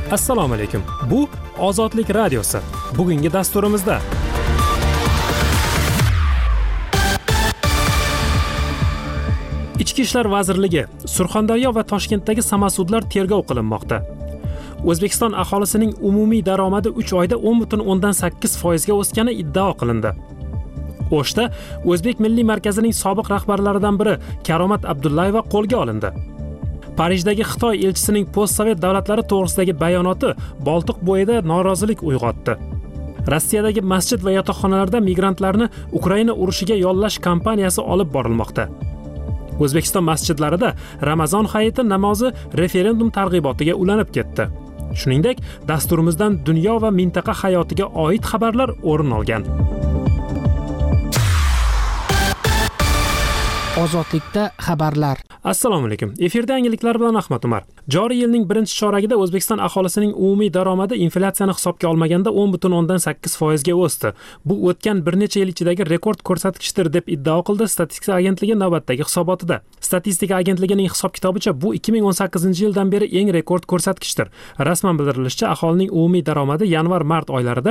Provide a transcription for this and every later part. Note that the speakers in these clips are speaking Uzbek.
Assalomu alaykum. Bu Ozodlik radiosi. Bugungi dasturimizda Ichki ishlar vazirligi Surxondaryo va Toshkentdagi samasudlar tergov qilinmoqda. O'zbekiston aholisining umumiy daromadi 3 oyda 10.8% ga o'sgani iddao qilindi. O'shda O'zbek Milliy markazining sobiq rahbarlaridan biri Karomat Abdullayeva qo'lga olindi. Parijdagi Xitoy elchisining postsovet davlatlari to'g'risidagi bayonoti Boltiq bo'yida norozilik uyg'otdi. Rossiyadagi masjid va yotoqxonalarda migrantlarni Ukraina urushiga yollash kampaniyasi olib borilmoqda. O'zbekiston masjidlarida Ramazon hayiti namozi referendum targ'ibotiga ulanib ketdi. Shuningdek, dasturimizdan dunyo va mintaqa hayotiga oid xabarlar o'rin olgan. Ozodlikda xabarlar. Assalomu alaykum. Efirda yangiliklar bilan Ahmad Umar. Joriy yilning birinchi choragida O'zbekiston aholisining umumiy daromadi inflyatsiyani hisobga olmaganda 10.8% ga o'sdi. Bu o'tgan bir necha yil ichidagi rekord ko'rsatkichdir deb iddao qildi Statistika agentligi navbatdagi hisobotida. Statistika agentligining hisob-kitobicha bu 2018-yildan beri eng rekord ko'rsatkichdir. Rasman bildirilishicha, aholining umumiy daromadi yanvar-mart oylarida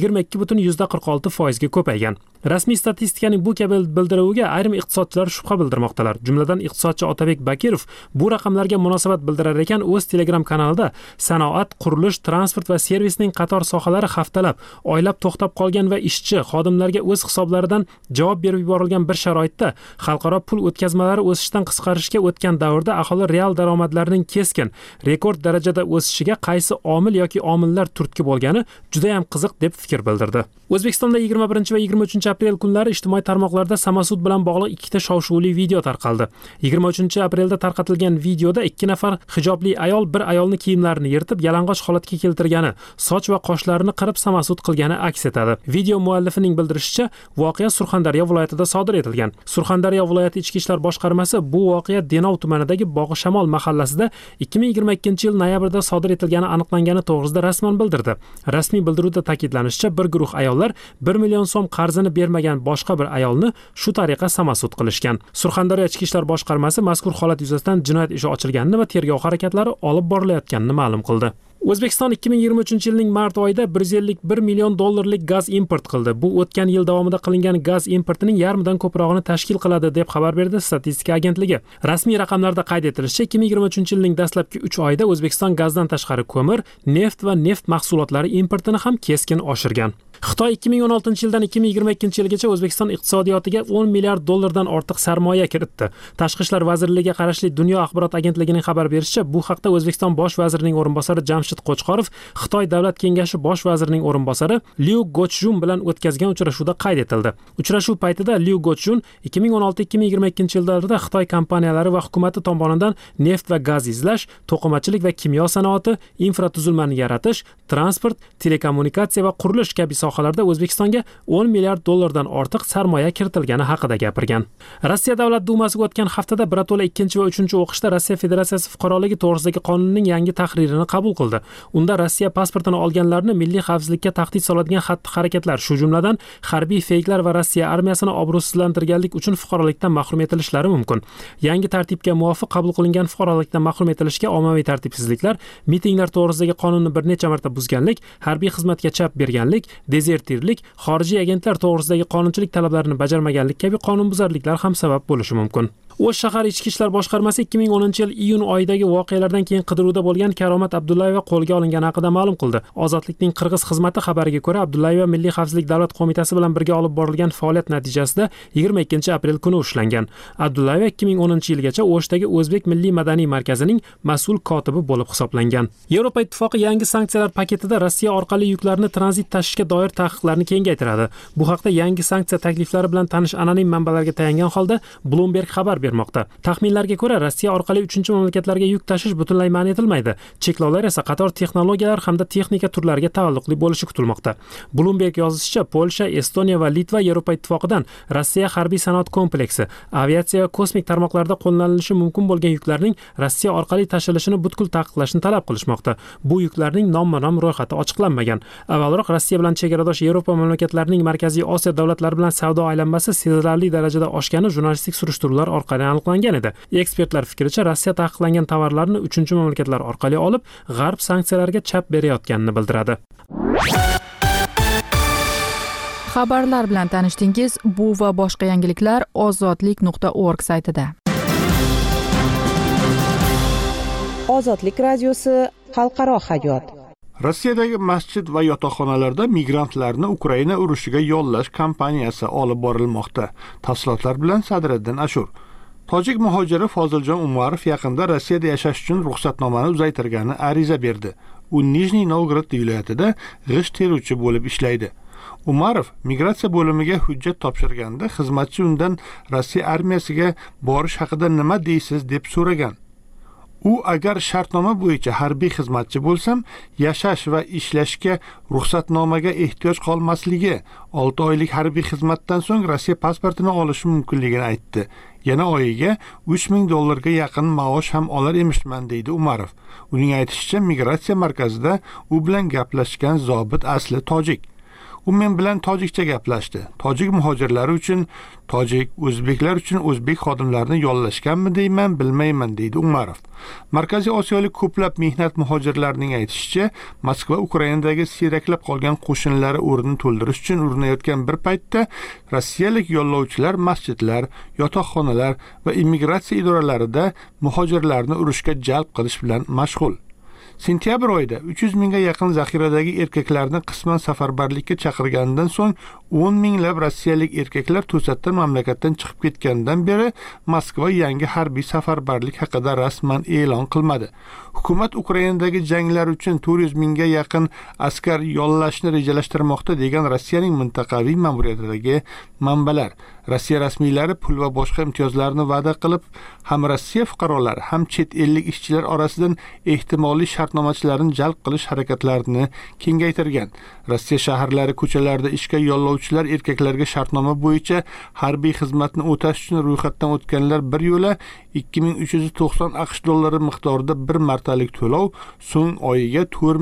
22.46% ga ko'paygan. Rasmiy statistikaning bu kabi bildiruviga ayrim iqtisodchilar shubha bildirmoqdalar. Jumladan iqtisodchi Otabek Bakirov bu raqamlarga munosabat bildirar ekan, o'z Telegram kanalida sanoat, qurilish, transport va servisning qator sohalari haftalab, oylab to'xtab qolgan va ishchi xodimlarga o'z hisoblaridan javob berib yuborilgan bir sharoitda xalqaro pul o'tkazmalari o'sishdan qisqarishga o'tgan davrda aholi real daromadlarining keskin, rekord darajada o'sishiga qaysi omil yoki omillar turtki bo'lgani juda ham qiziq deb fikr bildirdi. O'zbekistonda 21 va 23 aprel kunlari ijtimoiy tarmoqlarda samasud bilan bog'liq ikkita shov-shuvli video tarqaldi. 23 aprelda tarqatilgan videoda 2 nafar hijobli ayol bir ayolni kiyimlarini yirtib yalang'och holatga keltirgani, soch va qoshlarini qirib samasud qilgani aks etadi. Video muallifining bildirishicha, voqea Surxondaryo viloyatida sodir etilgan. Surxondaryo viloyati ichki ishlar boshqarmasi bu voqea Denov tumanidagi Bog'i Shamol mahallasida 2022-yil noyabrda sodir etilgani aniqlangani to'g'risida rasman bildirdi. Rasmiy bildiruvda ta'kidlanishicha, bir guruh ayollar 1 million so'm qarzini bermagan boshqa bir ayolni shu tariqa samasud qilishgan. Surxondaryo ichki ishlar boshqarmasi mazkur holat yuzasidan jinoyat ishi ochilganini va tergov harakatlari olib borilayotganini ma'lum qildi. O'zbekiston 2023-yilning mart oyida 151 million dollarlik gaz import qildi. Bu o'tgan yil davomida qilingan gaz importining yarmidan ko'prog'ini tashkil qiladi deb xabar berdi Statistika agentligi. Rasmiy raqamlarda qayd etilishicha, 2023-yilning dastlabki 3 oyida O'zbekiston gazdan tashqari ko'mir, neft va neft mahsulotlari importini ham keskin oshirgan. Xitoy 2016-yildan 2022-yilgacha O'zbekiston iqtisodiyotiga 10 milliard dollardan ortiq sarmoya kiritdi. Tashqi ishlar vazirligiga qarashli Dunyo axborot agentligining xabar berishicha, bu haqda O'zbekiston bosh vazirining o'rinbosari Jamshid Qo'chqorov Xitoy davlat kengashi bosh vazirining o'rinbosari Liu Gochjun bilan o'tkazgan uchrashuvda qayd etildi. Uchrashuv paytida Liu Gochjun 2016-2022-yillarda Xitoy kompaniyalari va hukumatı tomonidan neft va gaz izlash, to'qimachilik va kimyo sanoati, infratuzilmani yaratish, transport, telekommunikatsiya va qurilish kabi sohalarda O'zbekistonga 10 milliard dollardan ortiq sarmoya kiritilgani haqida gapirgan. Rossiya Davlat dumasiga o'tgan haftada birato'la 2 va 3 o'qishda Rossiya Federatsiyasi fuqaroligi to'g'risidagi qonunning yangi tahririni qabul qildi. Unda Rossiya pasportini olganlarni milliy xavfsizlikka tahdid soladigan xatti-harakatlar, shu jumladan harbiy feyklar va Rossiya armiyasini obro'sizlantirganlik uchun fuqarolikdan mahrum etilishlari mumkin. Yangi tartibga muvofiq qabul qilingan fuqarolikdan mahrum etilishga ommaviy tartibsizliklar, mitinglar to'g'risidagi qonunni bir necha marta buzganlik, harbiy xizmatga chap berganlik, dezertirlik, xorijiy agentlar to'g'risidagi qonunchilik talablarini bajarmaganlik kabi qonunbuzarliklar ham sabab bo'lishi mumkin. O'sh shahar ichki ishlar boshqarmasi 2010-yil iyun oyidagi voqealardan keyin qidiruvda bo'lgan Karomat Abdullayeva qo'lga olingani haqida ma'lum qildi. Ozodlikning Qirg'iz xizmati xabariga ko'ra, Abdullayeva Milliy xavfsizlik davlat qo'mitasi bilan birga olib borilgan faoliyat natijasida 22-aprel kuni ushlangan. Abdullayeva 2010-yilgacha O'shdagi O'zbek Milliy madaniy markazining mas'ul kotibi bo'lib hisoblangan. Yevropa ittifoqi yangi sanksiyalar paketida Rossiya orqali yuklarni tranzit tashishga doir taqiqlarni kengaytiradi. Bu haqda yangi sanksiya takliflari bilan tanish anonim manbalarga tayangan holda Bloomberg xabar bermoqda. Taxminlarga ko'ra, Rossiya orqali 3-mamlakatlarga yuk tashish butunlay man etilmaydi. Cheklovlar esa qator texnologiyalar hamda texnika turlariga taalluqli bo'lishi kutilmoqda. Bloomberg yozishicha, Polsha, Estoniya va Litva Yevropa ittifoqidan Rossiya harbiy sanoat kompleksi, aviatsiya va kosmik tarmoqlarda qo'llanilishi mumkin bo'lgan yuklarning Rossiya orqali tashilishini butkul taqiqlashni talab qilishmoqda. Bu yuklarning nomma-nom ro'yxati ochiqlanmagan. Avvalroq Rossiya bilan chegaradosh Yevropa mamlakatlarining Markaziy Osiyo davlatlari bilan savdo aylanmasi sezilarli darajada oshgani jurnalistik surishtiruvlar orqali orqali aniqlangan edi. Ekspertlar fikricha, Rossiya taqiqlangan tovarlarni 3-mamlakatlar orqali olib, G'arb sanksiyalarga chap berayotganini bildiradi. Xabarlar bilan tanishdingiz. Bu va boshqa yangiliklar ozodlik.org saytida. Ozodlik radiosi xalqaro hayot. Rossiyadagi masjid va yotoqxonalarda migrantlarni Ukraina urushiga yollash kampaniyasi olib borilmoqda. Tafsilotlar bilan Sadriddin Ashur. Tojik muhojiri Foziljon Umarov yaqinda Rossiyada yashash uchun ruxsatnomani uzaytirgani ariza berdi. U Nijniy Novgorod viloyatida g'isht teruvchi bo'lib ishlaydi. Umarov migratsiya bo'limiga hujjat topshirganda xizmatchi undan Rossiya armiyasiga borish haqida nima deysiz deb so'ragan. U agar shartnoma bo'yicha harbiy xizmatchi bo'lsam, yashash va ishlashga ruxsatnomaga ehtiyoj qolmasligi, 6 oylik harbiy xizmatdan so'ng Rossiya pasportini olishi mumkinligini aytdi. Yana oyiga $3000 yaqin maosh ham olar emishman deydi Umarov. Uning aytishicha, migratsiya markazida u bilan gaplashgan zobit asli tojik. U men bilan tojikcha gaplashdi. Tojik muhojirlari uchun tojik, o'zbeklar uchun o'zbek xodimlarini yollashganmi deyman, bilmayman deydi Umarov. Markaziy Osiyolik ko'plab mehnat muhojirlarining aytishicha, Moskva Ukrainadagi siyraklab qolgan qo'shinlari o'rnini to'ldirish uchun urinayotgan bir paytda rossiyalik yollovchilar masjidlar, yotoqxonalar va immigratsiya idoralarida muhojirlarni urushga jalb qilish bilan mashg'ul. Sentyabr oyida 300 mingga yaqin zaxiradagi erkaklarni qisman safarbarlikka chaqirganidan so'ng 10 minglab rossiyalik erkaklar to'satdan mamlakatdan chiqib ketgandan beri Moskva yangi harbiy safarbarlik haqida rasman e'lon qilmadi. Hukumat Ukrainadagi janglar uchun 400 mingga yaqin askar yollashni rejalashtirmoqda degan Rossiyaning mintaqaviy ma'muriyatidagi manbalar. Rossiya rasmiylari pul va boshqa imtiyozlarni va'da qilib, ham Rossiya fuqarolari, ham chet ellik ishchilar orasidan ehtimoliy shartnomachilarni jalb qilish harakatlarini kengaytirgan. Rossiya shaharlari ko'chalarida ishga yollovchilar erkaklarga shartnoma bo'yicha harbiy xizmatni o'tash uchun ro'yxatdan o'tganlar bir yo'la $2390 miqdorida bir martalik to'lov, so'ng oyiga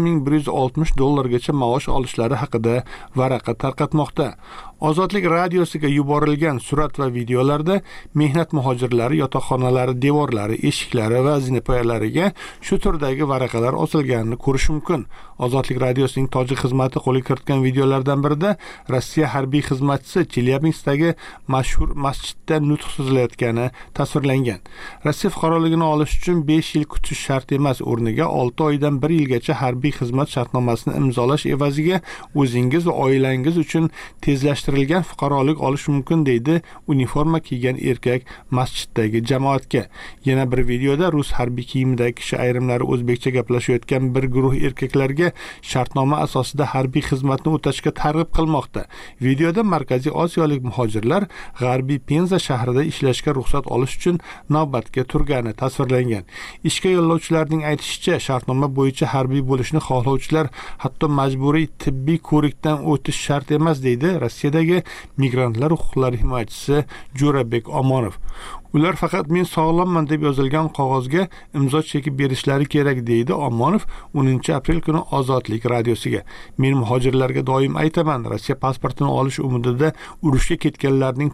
$4160 gacha maosh olishlari haqida varaqa tarqatmoqda. Ozodlik radiosiga yuborilgan surat va videolarda mehnat muhojirlari yotoqxonalari devorlari, eshiklari va zinapoyalariga shu turdagi varaqalar osilganini ko'rish mumkin. Ozodlik radiosining tojik xizmati qo'lga kiritgan videolardan birida Rossiya harbiy xizmatchisi Chelyabinskdagi mashhur masjidda nutq so'zlayotgani tasvirlangan. Rossiya fuqaroligini olish uchun 5 yil kutish shart emas, o'rniga 6 oydan 1 yilgacha harbiy xizmat shartnomasini imzolash evaziga o'zingiz va oilangiz uchun tezlashtirilgan fuqarolik olish mumkin deydi uniforma kiygan erkak masjiddagi jamoatga. Yana bir videoda rus harbiy kiyimidagi kishi ayrimlari o'zbekcha gaplashayotgan bir guruh erkaklarga shartnoma asosida harbiy xizmatni o'tashga targ'ib qilmoqda. Videoda Markaziy Osiyolik muhojirlar G'arbiy Penza shahrida ishlashga ruxsat olish uchun navbatga turgani tasvirlangan. Ishga yo'llovchilarning aytishicha, shartnoma bo'yicha harbiy bo'lishni xohlovchilar hatto majburiy tibbiy ko'rikdan o'tish shart emas deydi Rossiyadagi migrantlar huquqlari himoyachisi Jo'rabek Omonov. Ular faqat men sog'lomman deb yozilgan qog'ozga imzo chekib berishlari kerak deydi Omonov 10-aprel kuni Ozodlik radiosiga. Men muhojirlarga doim aytaman, Rossiya pasportini olish umidida urushga ketganlarning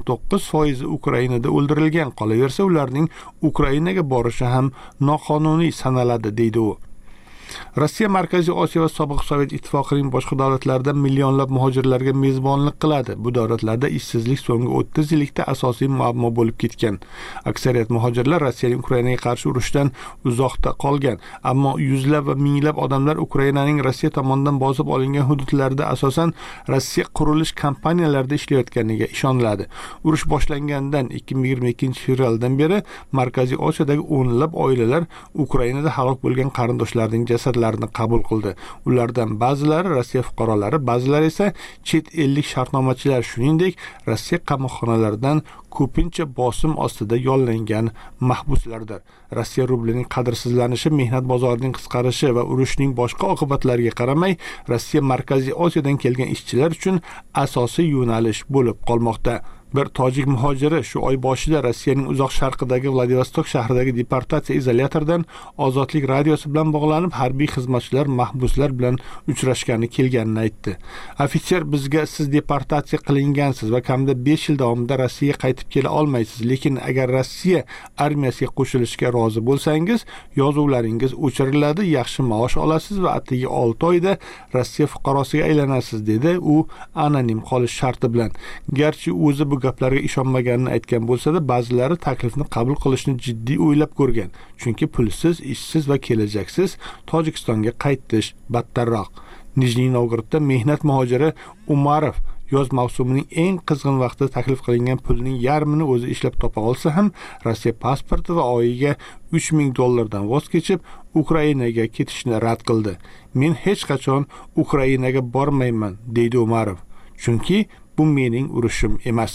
99% Ukrainada o'ldirilgan, qolaversa ularning Ukrainaga borishi ham noqonuniy sanaladi deydi u. Rossiya Markaziy Osiyo va sobiq Sovet ittifoqining boshqa davlatlarida millionlab muhojirlarga mezbonlik qiladi. Bu davlatlarda ishsizlik so'nggi 30 yillikda asosiy muammo bo'lib ketgan. Aksariyat muhojirlar Rossiyaning Ukrainaga qarshi urushdan uzoqda qolgan, ammo yuzlab va minglab odamlar Ukrainaning Rossiya tomonidan bosib olingan hududlarda asosan Rossiya qurilish kompaniyalarida ishlayotganiga ishoniladi. Urush boshlangandan 2022-fevraldan beri Markaziy Osiyodagi o'nlab oilalar Ukrainada halok bo'lgan qarindoshlarining jasadlarini qabul qildi. Ulardan ba'zilari Rossiya fuqarolari, ba'zilari esa chet ellik shartnomachilar, shuningdek Rossiya qamoqxonalaridan ko'pincha bosim ostida yollangan mahbuslardir. Rossiya rublining qadrsizlanishi, mehnat bozorining qisqarishi va urushning boshqa oqibatlariga qaramay, Rossiya Markaziy Osiyodan kelgan ishchilar uchun asosiy yo'nalish bo'lib qolmoqda. Bir tojik muhojiri shu oy boshida Rossiyaning uzoq sharqidagi Vladivostok shahridagi deportatsiya izolyatoridan Ozodlik radiosi bilan bog'lanib, harbiy xizmatchilar mahbuslar bilan uchrashgani kelganini aytdi. Ofitser bizga siz deportatsiya qilingansiz va kamida 5 yil davomida Rossiyaga qaytib kela olmaysiz, lekin agar Rossiya armiyasiga qo'shilishga rozi bo'lsangiz, yozuvlaringiz o'chiriladi, yaxshi maosh olasiz va atigi 6 oyda Rossiya fuqarosiga aylanasiz, dedi u anonim qolish sharti bilan. Garchi o'zi bu gaplarga ishonmaganini aytgan bo'lsa-da, ba'zilari taklifni qabul qilishni jiddiy o'ylab ko'rgan. Chunki pulsiz, ishsiz va kelajaksiz Tojikistonga qaytish battarroq. Nijniy Novgorodda mehnat muhojiri Umarov yoz mavsumining eng qizg'in vaqtida taklif qilingan pulning yarmini o'zi ishlab topa olsa ham, Rossiya pasporti va oyiga $3000 voz kechib, Ukrainaga ketishni rad qildi. Men hech qachon Ukrainaga bormayman, deydi Umarov. Chunki bu mening urushim emas.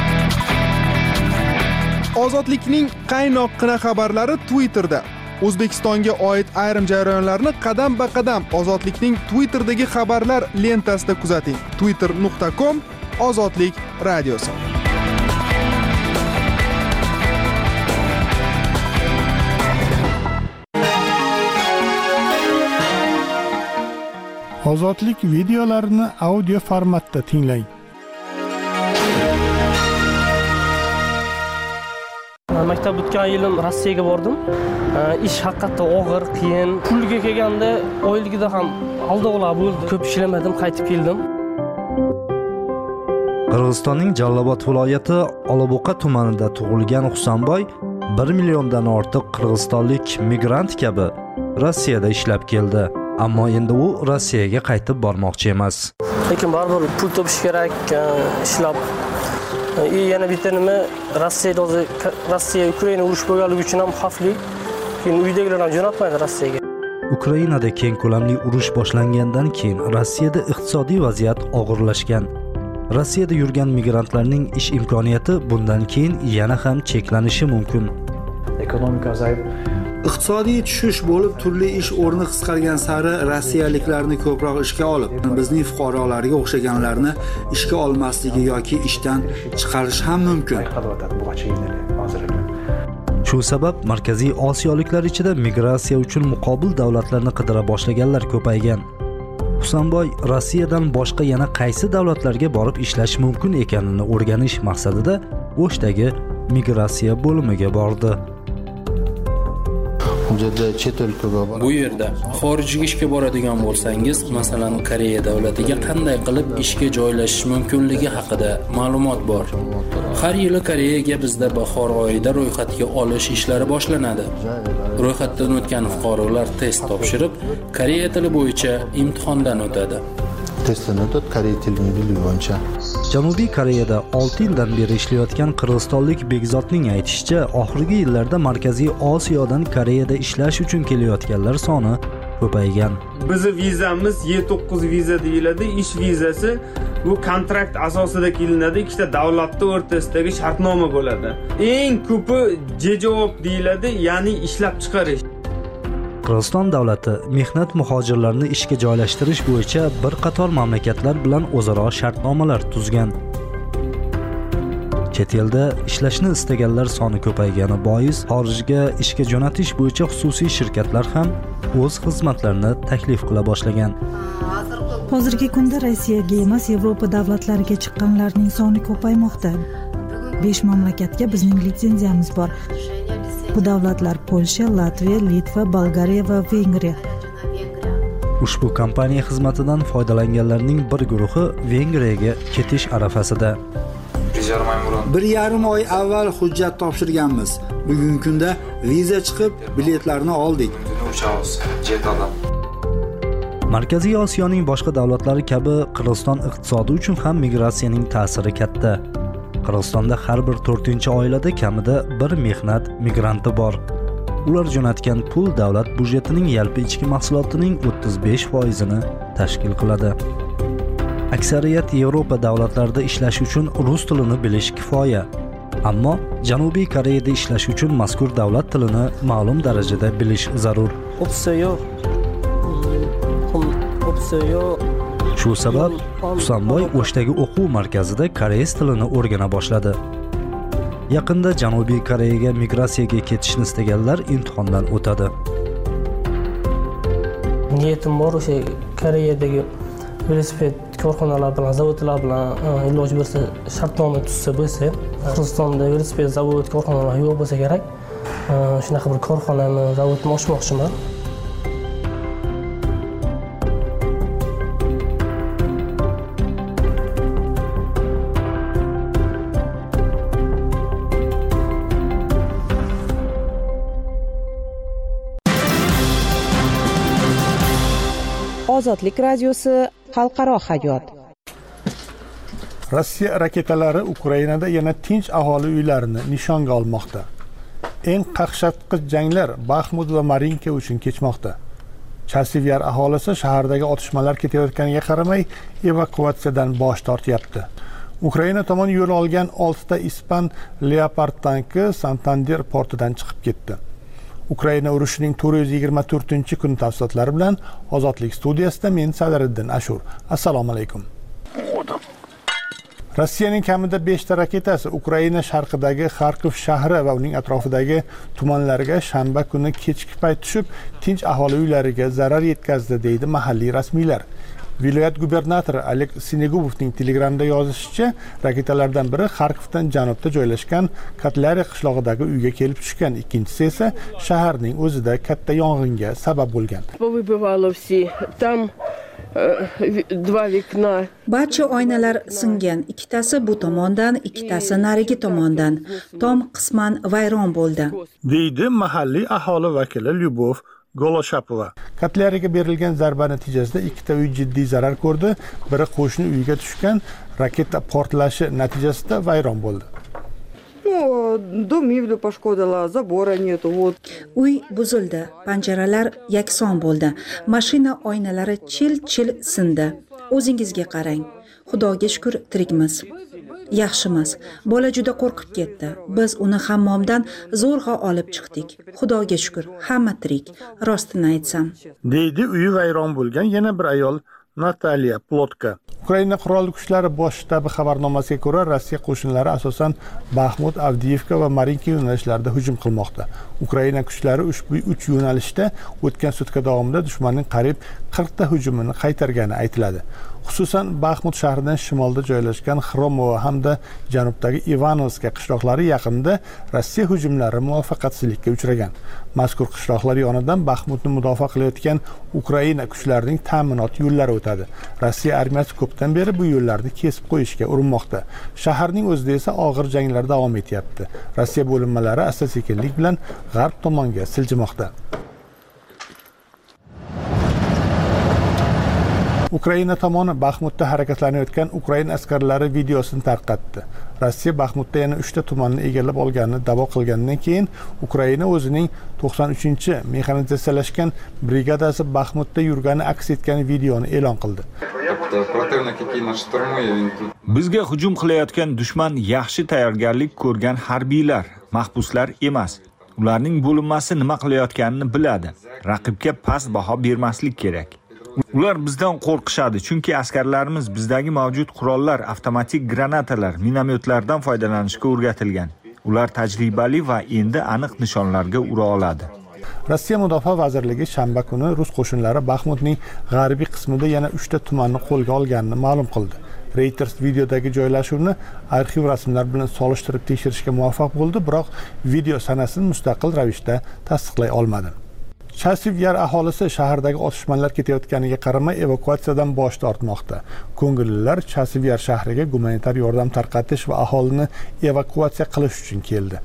Ozodlikning qaynoqqina xabarlari Twitterda. O'zbekistonga oid ayrim jarayonlarni qadam-ba-qadam Ozodlikning Twitterdagi xabarlar lentasida kuzating. twitter.com Ozodlik radiosi. Ozodlik videolarini audio formatda tinglang. Maktab o'tgan yilim Rossiyaga bordim. Ish haqiqatda og'ir, qiyin. Pulga kelganda oyligida ham aldovlar bo'ldi. Ko'p ishlamadim, qaytib keldim. Qirg'izistonning Jallobod viloyati Olaboqa tumanida tug'ilgan Husanboy 1 milliondan ortiq qirg'izistonlik migrant kabi Rossiyada ishlab keldi. Ammo endi u Rossiyaga qaytib bormoqchi emas. Lekin baribir pul topish kerak, ishlab. Yana bitta nima, Rossiya Ukraina urush bo'lganligi uchun ham xavfli. Keyin uydagilar ham jo'natmaydi Rossiyaga. Ukrainada keng ko'lamli urush boshlangandan keyin Rossiyada iqtisodiy vaziyat og'irlashgan. Rossiyada yurgan migrantlarning ish imkoniyati bundan keyin yana ham cheklanishi mumkin. Ekonomik azayib iqtisodiy tushish bo'lib, turli ish o'rni qisqargan sari rossiyaliklarni ko'proq ishga olib, bizning fuqarolarga o'xshaganlarni ishga olmasligi yoki ishdan chiqarish ham mumkin. Shu sabab Markaziy Osiyoliklar ichida migratsiya uchun muqobil davlatlarni qidira boshlaganlar ko'paygan. Husanboy Rossiyadan boshqa yana qaysi davlatlarga borib ishlash mumkin ekanini o'rganish maqsadida O'shdagi migratsiya bo'limiga bordi. Bu yerda xorijga ishga boradigan bo'lsangiz, masalan, Koreya davlatiga qanday qilib ishga joylashish mumkinligi haqida ma'lumot bor. Har yili Koreyaga bizda bahor oyida ro'yxatga olish ishlari boshlanadi. Ro'yxatdan o'tgan fuqarolar test topshirib, Koreya tili bo'yicha imtihondan o'tadi. Janubiy Koreyada 6 yildan beri ishlayotgan qirg'izistonlik Begzodning aytishicha, oxirgi yillarda Markaziy Osiyodan Koreyada ishlash uchun kelayotganlar soni ko'paygan. Bizning vizamiz Y9 viza deyiladi. Ish vizasi bu kontrakt asosida kelinadi. Ikkita davlatlar o'rtasidagi shartnoma bo'ladi. Eng ko'pi javob deyiladi, ya'ni ishlab chiqarish. Qirg'iziston davlati mehnat muhojirlarini ishga joylashtirish bo'yicha bir qator mamlakatlar bilan o'zaro shartnomalar tuzgan. Chet elda ishlashni istaganlar soni ko'paygani bois xorijga ishga jo'natish bo'yicha xususiy shirkatlar ham o'z xizmatlarini taklif qila boshlagan. Hozirgi kunda Rossiyaga emas, Yevropa davlatlariga chiqqanlarning soni ko'paymoqda. 5 mamlakatga bizning litsenziyamiz bor. Bu davlatlar Polsha, Latviya, Litva, Bolgariya va Vengriya. Ushbu kompaniya xizmatidan foydalanganlarning bir guruhi Vengriyaga ketish arafasida. 1,5 oy avval hujjat topshirganmiz. Bugungi kunda viza chiqib, biletlarni oldik. Markaziy Osiyoning boshqa davlatlari kabi Qirg'iziston iqtisodi uchun ham migratsiyaning ta'siri katta. Qirg'izistonda har bir 4-oilada kamida bir mehnat migranti bor. Ular jo'natgan pul davlat budjetining yalpi ichki mahsulotining 35%ni tashkil qiladi. Aksariyat Yevropa davlatlarida ishlash uchun rus tilini bilish kifoya. Ammo Janubiy Koreyada ishlash uchun mazkur davlat tilini ma'lum darajada bilish zarur. Shu Shu sabab Husanboy O'shdagi o'quv markazida koreys tilini o'rgana boshladi. Yaqinda Janubiy Koreyaga migratsiyaga ketishni istaganlar imtihondan o'tadi. Niyatim bor o'sha Koreyadagi velosiped korxonalar bilan, zavodlar bilan iloji bo'lsa shartnoma tuzsa bo'lsa, Qirg'izistonda velosiped zavod korxonalar yo'q bo'lsa kerak. Shunaqa bir korxonani, zavodni ochmoqchiman. Ozodlik radiosi xalqaro hayot. Rossiya raketalari Ukrainada yana tinch aholi uylarini nishonga olmoqda. Eng qaqshatqich janglar Baxmut va Marinka uchun kechmoqda. Chasivyar aholisi shahardagi otishmalar ketayotganiga qaramay evakuatsiyadan bosh tortyapti. Ukraina tomon yo'l olgan 6 ta ispan Leopard tanki Santander portidan chiqib ketdi. Ukraina urushining 424-kun tafsilotlari bilan Ozodlik studiyasida men Sadriddin Ashur. Assalomu alaykum. Rossiyaning kamida 5 ta raketasi Ukraina sharqidagi Xarkov shahri va uning atrofidagi tumanlarga shanba kuni kechki payt tushib, tinch aholi uylariga zarar yetkazdi, deydi mahalliy rasmiylar. Viloyat gubernatori Oleg Sinegubovning Telegramda yozishicha, raketalardan biri Xarkovdan janubda joylashgan Katlari qishlog'idagi uyga kelib tushgan, ikkinchisi esa shaharning o'zida katta yong'inga sabab bo'lgan. Barcha oynalar singan, ikkitasi bu tomondan, ikkitasi narigi tomondan. Tom qisman vayron bo'ldi, deydi mahalliy aholi vakili Lyubov Goloshapova. Katlariga berilgan zarba natijasida 2 ta uy jiddiy zarar ko'rdi. Biri qo'shni uyga tushgan, raketa portlashi natijasida vayron bo'ldi. Uy buzildi, panjaralar yakson bo'ldi, mashina oynalari chil-chil sindi. O'zingizga qarang. Xudoga shukr tirikmiz. Yaxshimiz. Bola juda qo'rqib ketdi. Biz uni hammomdan zo'rg'a olib chiqdik. Xudoga shukr, hamma tirik. Rostini aytsam, deydi uyi vayron bo'lgan yana bir ayol Nataliya Plotka. Ukraina qurolli kuchlari bosh shtabi xabarnomasiga ko'ra, Rossiya qo'shinlari asosan Baxmut, Avdiivka va Marinka yo'nalishlarida hujum qilmoqda. Ukraina kuchlari ushbu 3 yo'nalishda o'tgan sutka davomida dushmanning qariyb 40 ta hujumini qaytargani aytiladi. Xususan, Baxmut shahridan shimolda joylashgan Xromovo hamda janubdagi Ivanovska qishloqlari yaqinida Rossiya hujumlari muvaffaqiyatsizlikka uchragan. Mazkur qishloqlar yonidan Baxmutni mudofaa qilayotgan Ukraina kuchlarining ta'minot yo'llari o'tadi. Rossiya armiyasi ko'pdan beri bu yo'llarni kesib qo'yishga urinmoqda. Shaharning o'zida esa og'ir janglar davom etyapti. Rossiya bo'linmalari asta-sekinlik bilan g'arb tomonga siljimoqda. Ukraina tomoni Baxmutda harakatlanayotgan Ukraina askarlari videosini tarqatdi. Rossiya Baxmutda yana 3 ta tumanni egallab olganini da'vo qilgandan keyin Ukraina o'zining 93-mexanizatsiyalashgan brigadasi Baxmutda yurgani aks etgan videoni e'lon qildi. Bizga hujum qilayotgan dushman yaxshi tayyorgarlik ko'rgan harbiylar, mahbuslar emas. Ularning bo'linmasi nima qilayotganini biladi. Raqibga past baho bermaslik kerak. Ular bizdan qo'rqishadi, chunki askarlarimiz bizdagi mavjud qurollar, avtomatik granatalar, minomyotlardan foydalanishga o'rgatilgan. Ular tajribali va endi aniq nishonlarga ura oladi. Rossiya Mudofaa vazirligi shanba kuni rus qo'shinlari Baxmutning g'arbiy qismida yana 3 ta tumanni qo'lga olganini ma'lum qildi. Reuters videodagi joylashuvni arxiv rasmlar bilan solishtirib tekshirishga muvaffaq bo'ldi, biroq video sanasini mustaqil ravishda tasdiqlay olmadi. Chasivyar aholisi shahardagi otishmalar ketayotganiga qaramay evakuatsiyadan bosh tortmoqda. Ko'ngillilar Chasivyar shahriga gumanitar yordam tarqatish va aholini evakuatsiya qilish uchun keldi.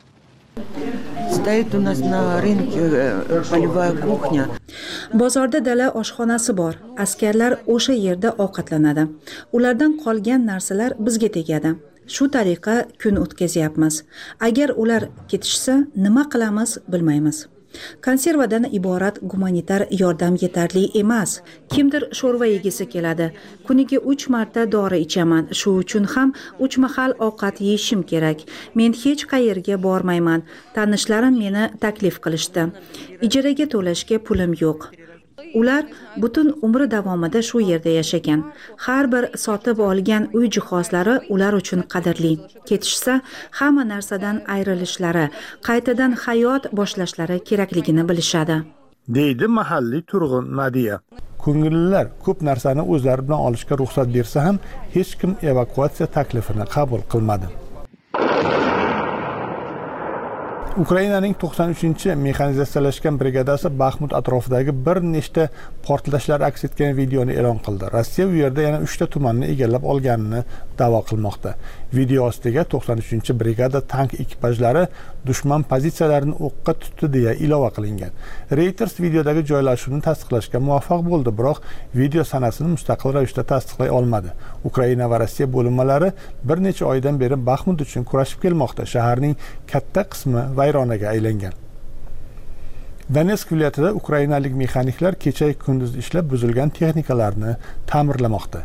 Bozorda dala oshxonasi bor. Askarlar o'sha yerda ovqatlanadi. Ulardan qolgan narsalar bizga tegadi. Shu tariqa kun o'tkazyapmiz. Agar ular ketishsa, nima qilamiz bilmaymiz. Konservadan iborat gumanitar yordam yetarli emas. Kimdir sho'rva yegisi keladi. Kuniga 3 marta dori ichaman. Shu uchun ham 3 mahal ovqat yeyishim kerak. Men hech qayerga bormayman. Tanishlarim meni taklif qilishdi. Ijaraga to'lashga pulim yo'q. Ular butun umri davomida shu yerda yashagan. Har bir sotib olgan uy jihozlari ular uchun qadrli. Ketishsa, hamma narsadan ayrilishlari, qaytadan hayot boshlashlari kerakligini bilishadi. deydi mahalliy turg'un Nadiya. Ko'ngillilar ko'p narsani o'zlari bilan olishga ruxsat bersa ham hech kim evakuatsiya taklifini qabul qilmadi. Ukrainaning 93-mexanizatsiyalashgan brigadasi Baxmut atrofidagi bir nechta portlashlar aks etgan videoni e'lon qildi. Rossiya u yerda yana 3 ta tumanni egallab olganini da'vo qilmoqda. Video ostiga 93-brigada tank ekipajlari dushman pozitsiyalarini o'qqa tutdi deya ilova qilingan. Reuters videodagi joylashuvni tasdiqlashga muvaffaq bo'ldi, biroq video sanasini mustaqil ravishda tasdiqlay olmadi. Ukraina va Rossiya bo'linmalari bir necha oydan beri Baxmut uchun kurashib kelmoqda. Shaharning katta qismi vayronaga aylangan. Donetsk viloyatida ukrainalik mexaniklar kecha kunduz ishlab buzilgan texnikalarni ta'mirlamoqda.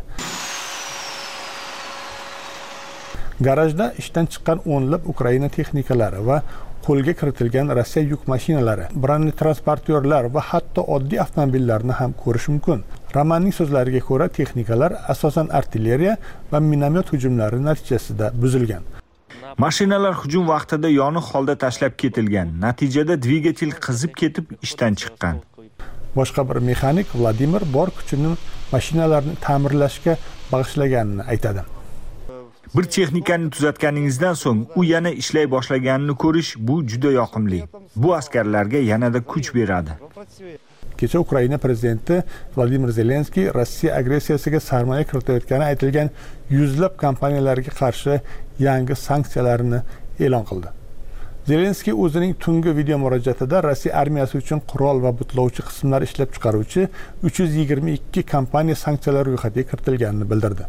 Garajda ishdan chiqqan o'nlab Ukraina texnikalari va qo'lga kiritilgan Rossiya yuk mashinalari, bronetransportyorlar va hatto oddiy avtomobillarni ham ko'rish mumkin. Romanning so'zlariga ko'ra, texnikalar asosan artilleriya va minomyot hujumlari natijasida buzilgan. Mashinalar hujum vaqtida yoniq holda tashlab ketilgan. Natijada dvigatel qizib ketib ishdan chiqqan. Boshqa bir mexanik Vladimir bor kuchini mashinalarni ta'mirlashga bag'ishlaganini aytadi. Bir texnikani tuzatganingizdan so'ng u yana ishlay boshlaganini ko'rish bu juda yoqimli. Bu askarlarga yanada kuch beradi. Kecha Ukraina prezidenti Vladimir Zelenskiy Rossiya agressiyasiga sarmoya kiritayotgani aytilgan yuzlab kompaniyalarga qarshi yangi sanksiyalarni e'lon qildi. Zelenskiy o'zining tungi video murojaatida Rossiya armiyasi uchun qurol va butlovchi qismlar ishlab chiqaruvchi 322 kompaniya sanksiyalar ro'yxatiga kiritilganini bildirdi.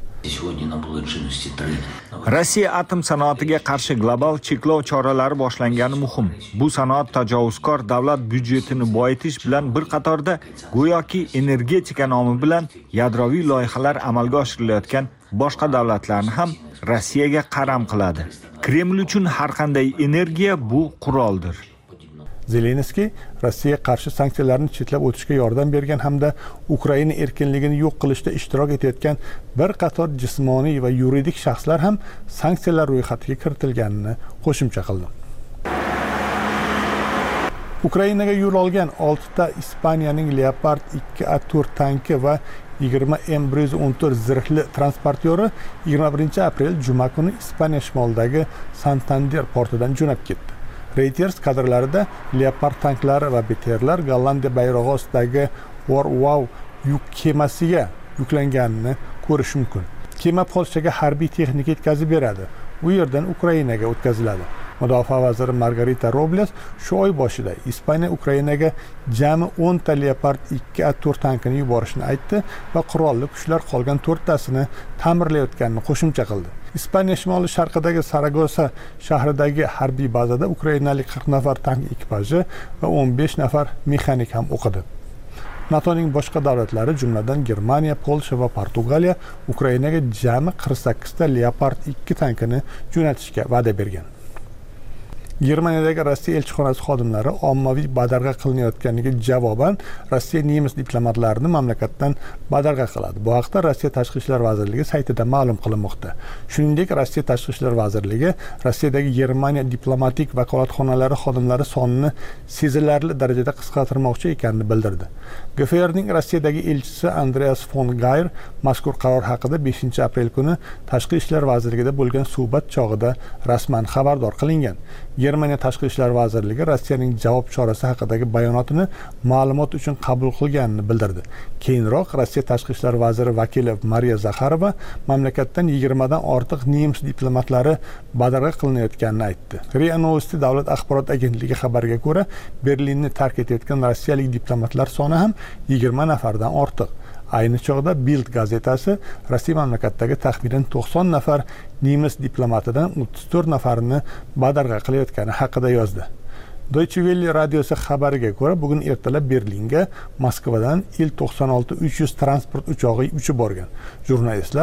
Rossiya atom sanoatiga qarshi global cheklov choralari boshlangani muhim. Bu sanoat tajovuzkor davlat byudjetini boyitish bilan bir qatorda go'yoki energetika nomi bilan yadroviy loyihalar amalga oshirilayotgan boshqa davlatlarni ham Rossiyaga qaram qiladi. Kreml uchun har qanday energiya bu quroldir. Zelenskiy Rossiyaga qarshi sanksiyalarni chetlab o'tishga yordam bergan hamda Ukraina erkinligini yo'q qilishda ishtirok etayotgan bir qator jismoniy va yuridik shaxslar ham sanksiyalar ro'yxatiga kiritilganini qo'shimcha qildi. Ukrainaga yo'l olgan 6 ta Ispaniyaning Leopard 2A4 tanki va 20 M114 zirhli transportyori 21-aprel juma kuni Ispaniya shimolidagi Santander portidan jo'nab ketdi. Reuters kadrlarida Leopard tanklari va BTRlar Gollandiya bayrog'i ostidagi Warwow yuk kemasiga yuklanganini ko'rish mumkin. Kema Polshaga harbiy texnika yetkazib beradi. U yerdan Ukrainaga o'tkaziladi. Mudofaa vaziri Margarita Robles shu oy boshida Ispaniya Ukrainaga jami 10 ta Leopard 2A4 tankini yuborishni aytdi va qurolli kuchlar qolgan 4 tasini ta'mirlayotganini qo'shimcha qildi. Ispaniya shimoli sharqidagi Saragosa shahridagi harbiy bazada ukrainalik 40 nafar tank ekipaji va 15 nafar mexanik ham o'qidi. NATOning boshqa davlatlari, jumladan Germaniya, Polsha va Portugaliya Ukrainaga jami 48 ta Leopard 2 tankini jo'natishga va'da bergan. Germaniyadagi Rossiya elchixonasi xodimlari ommaviy badarg'a qilinayotganiga javoban Rossiya nemis diplomatlarini mamlakatdan badarg'a qiladi. Bu haqda Rossiya Tashqi ishlar vazirligi saytida ma'lum qilinmoqda. Shuningdek, Rossiya Tashqi ishlar vazirligi Rossiyadagi Germaniya diplomatik vakolatxonalari xodimlari sonini sezilarli darajada qisqartirmoqchi ekanini bildirdi. GFRning Rossiyadagi elchisi Andreas von Geyr mazkur qaror haqida 5-aprel kuni Tashqi ishlar vazirligida bo'lgan suhbat chog'ida rasman xabardor qilingan. Germaniya Tashqi ishlar vazirligi Rossiyaning javob chorasi haqidagi bayonotini ma'lumot uchun qabul qilganini bildirdi. Keyinroq Rossiya Tashqi ishlar vaziri vakili Mariya Zakharova mamlakatdan 20 dan ortiq nemis diplomatlari badarg'a qilinayotganini aytdi. RIA Novosti davlat axborot agentligi xabariga ko'ra, Berlinni tark etayotgan rossiyalik diplomatlar soni ham 20 nafardan ortiq. Ayni chog'da Bild gazetasi Rossiya mamlakatdagi taxminan 90 nafar nemis diplomatidan 34 nafarini badarg'a qilayotgani haqida yozdi. Deutsche Welle radiosi xabariga ko'ra, bugun ertalab Berlinga Moskvadan Il-96-300 transport uchog'i uchib borgan. Jurnalistlar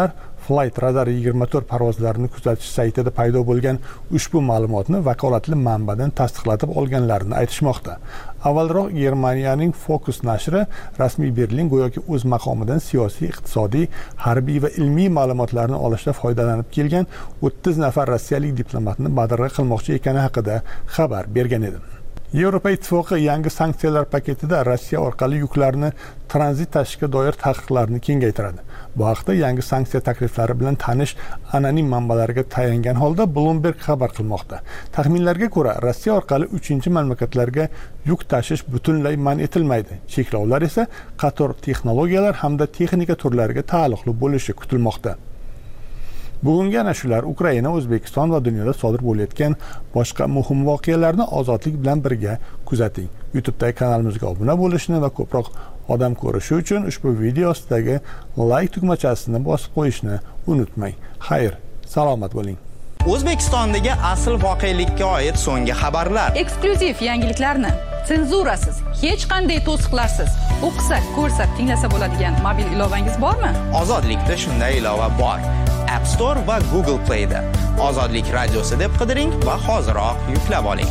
Flight Radar 24 parvozlarini kuzatish saytida paydo bo'lgan ushbu ma'lumotni vakolatli manbadan tasdiqlatib olganlarini aytishmoqda. Avvalroq Germaniyaning Focus nashri rasmiy Berlin go'yoki o'z maqomidan siyosiy, iqtisodiy, harbiy va ilmiy ma'lumotlarni olishda foydalanib kelgan 30 nafar rossiyalik diplomatni badarg'a qilmoqchi ekani haqida xabar bergan edi. Yevropa Ittifoqi yangi sanksiyalar paketida Rossiya orqali yuklarni tranzit tashishga doir taqiqlarni kengaytiradi. Bu haqda yangi sanksiya takliflari bilan tanish anonim manbalarga tayangan holda Bloomberg xabar qilmoqda. Taxminlarga ko'ra, Rossiya orqali 3-mamlakatlarga yuk tashish butunlay man etilmaydi. Cheklovlar esa qator texnologiyalar hamda texnika turlariga taalluqli bo'lishi kutilmoqda. Bugungi ana shular Ukraina, O'zbekiston va dunyoda sodir bo'layotgan boshqa muhim voqealarni ozodlik bilan birga kuzating. YouTube'dagi kanalimizga obuna bo'lishni va ko'proq odam ko'rishi uchun ushbu video ostidagi like tugmachasini bosib qo'yishni unutmang. Xayr, salomat bo'ling. O'zbekistondagi asl voqelikka oid so'nggi xabarlar. Eksklyuziv yangiliklarni senzurasiz, hech qanday to'siqlarsiz o'qisa, ko'rsa, tinglasa bo'ladigan mobil ilovangiz bormi? Ozodlikda shunday ilova bor. App Store va Google Play'da Ozodlik radiosi deb qidiring va hoziroq yuklab oling.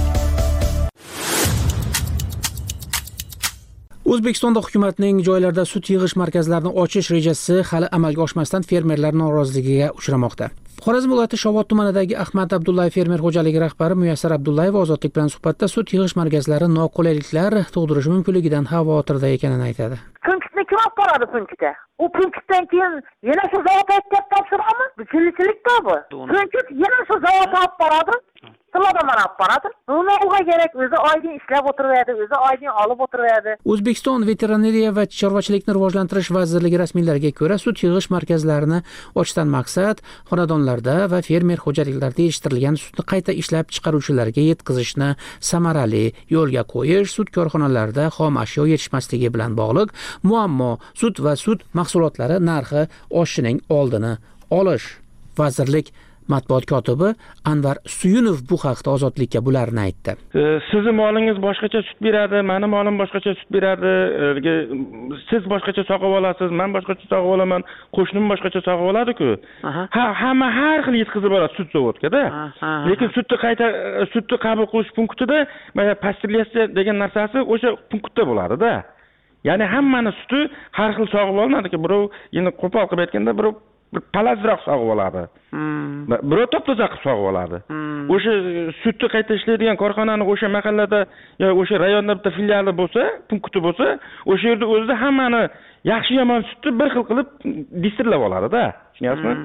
O'zbekistonda hukumatning joylarda sut yig'ish markazlarini ochish rejasi hali amalga oshmasdan fermerlar noroziligiga uchramoqda. Xorazm viloyati Shovot tumanidagi Ahmad Abdullayev fermer xo'jaligi rahbari Muyassar Abdullayev Ozodlik bilan suhbatda sut yig'ish markazlari noqulayliklar tug'dirishi mumkinligidan xavotirda ekanini aytadi. Punktni kim olib boradi punktga? U punktdan keyin yana shu zavodga topshiramiz. Bu chilikda bu. Punkt yana shu zavodga olib boradi. Tilada mana olib boradi. Buni uga kerak o'zi oydin ishlab o'tiradi, o'zi oydin olib o'tiradi. O'zbekiston veterinariya va chorvachilikni rivojlantirish vazirligi rasmiylariga ko'ra, sut yig'ish markazlarini ochishdan maqsad xonadonlarda va fermer xo'jaliklarida yetishtirilgan sutni qayta ishlab chiqaruvchilarga yetkazishni samarali yo'lga qo'yish, sut korxonalarida xom ashyo yetishmasligi bilan bog'liq muammo, sut va sut mahsulotlari narxi oshishining oldini olish. Vazirlik matbuot kotibi Anvar Suyunov bu haqda Ozodlikka bularni aytdi. Sizni molingiz boshqacha sut beradi, meni molim boshqacha sut beradi, siz boshqacha sog'ib olasiz, men boshqacha sog'ib olaman, qo'shnim boshqacha sog'ib oladi-ku. Hamma har xil yetkazib boradi sut zavodga-da. Lekin sutni qabul qilish punktida mana pastilyatsiya degan narsasi o'sha punktda bo'ladi-da. Ya'ni hammani suti har xil sog'ib olinadi-ku. Birov endi qo'pol qilib aytganda birov palazroq sog'ib oladi. Birov top-toza qilib sog'ib oladi. O'sha sutni qayta ishlaydigan korxonani o'sha mahallada yoki o'sha rayonda bitta filiali bo'lsa, punkti bo'lsa, o'sha yerda o'zida hammani yaxshi yomon sutni bir xil qilib distrillab oladi-da. Tushunyapsizmi?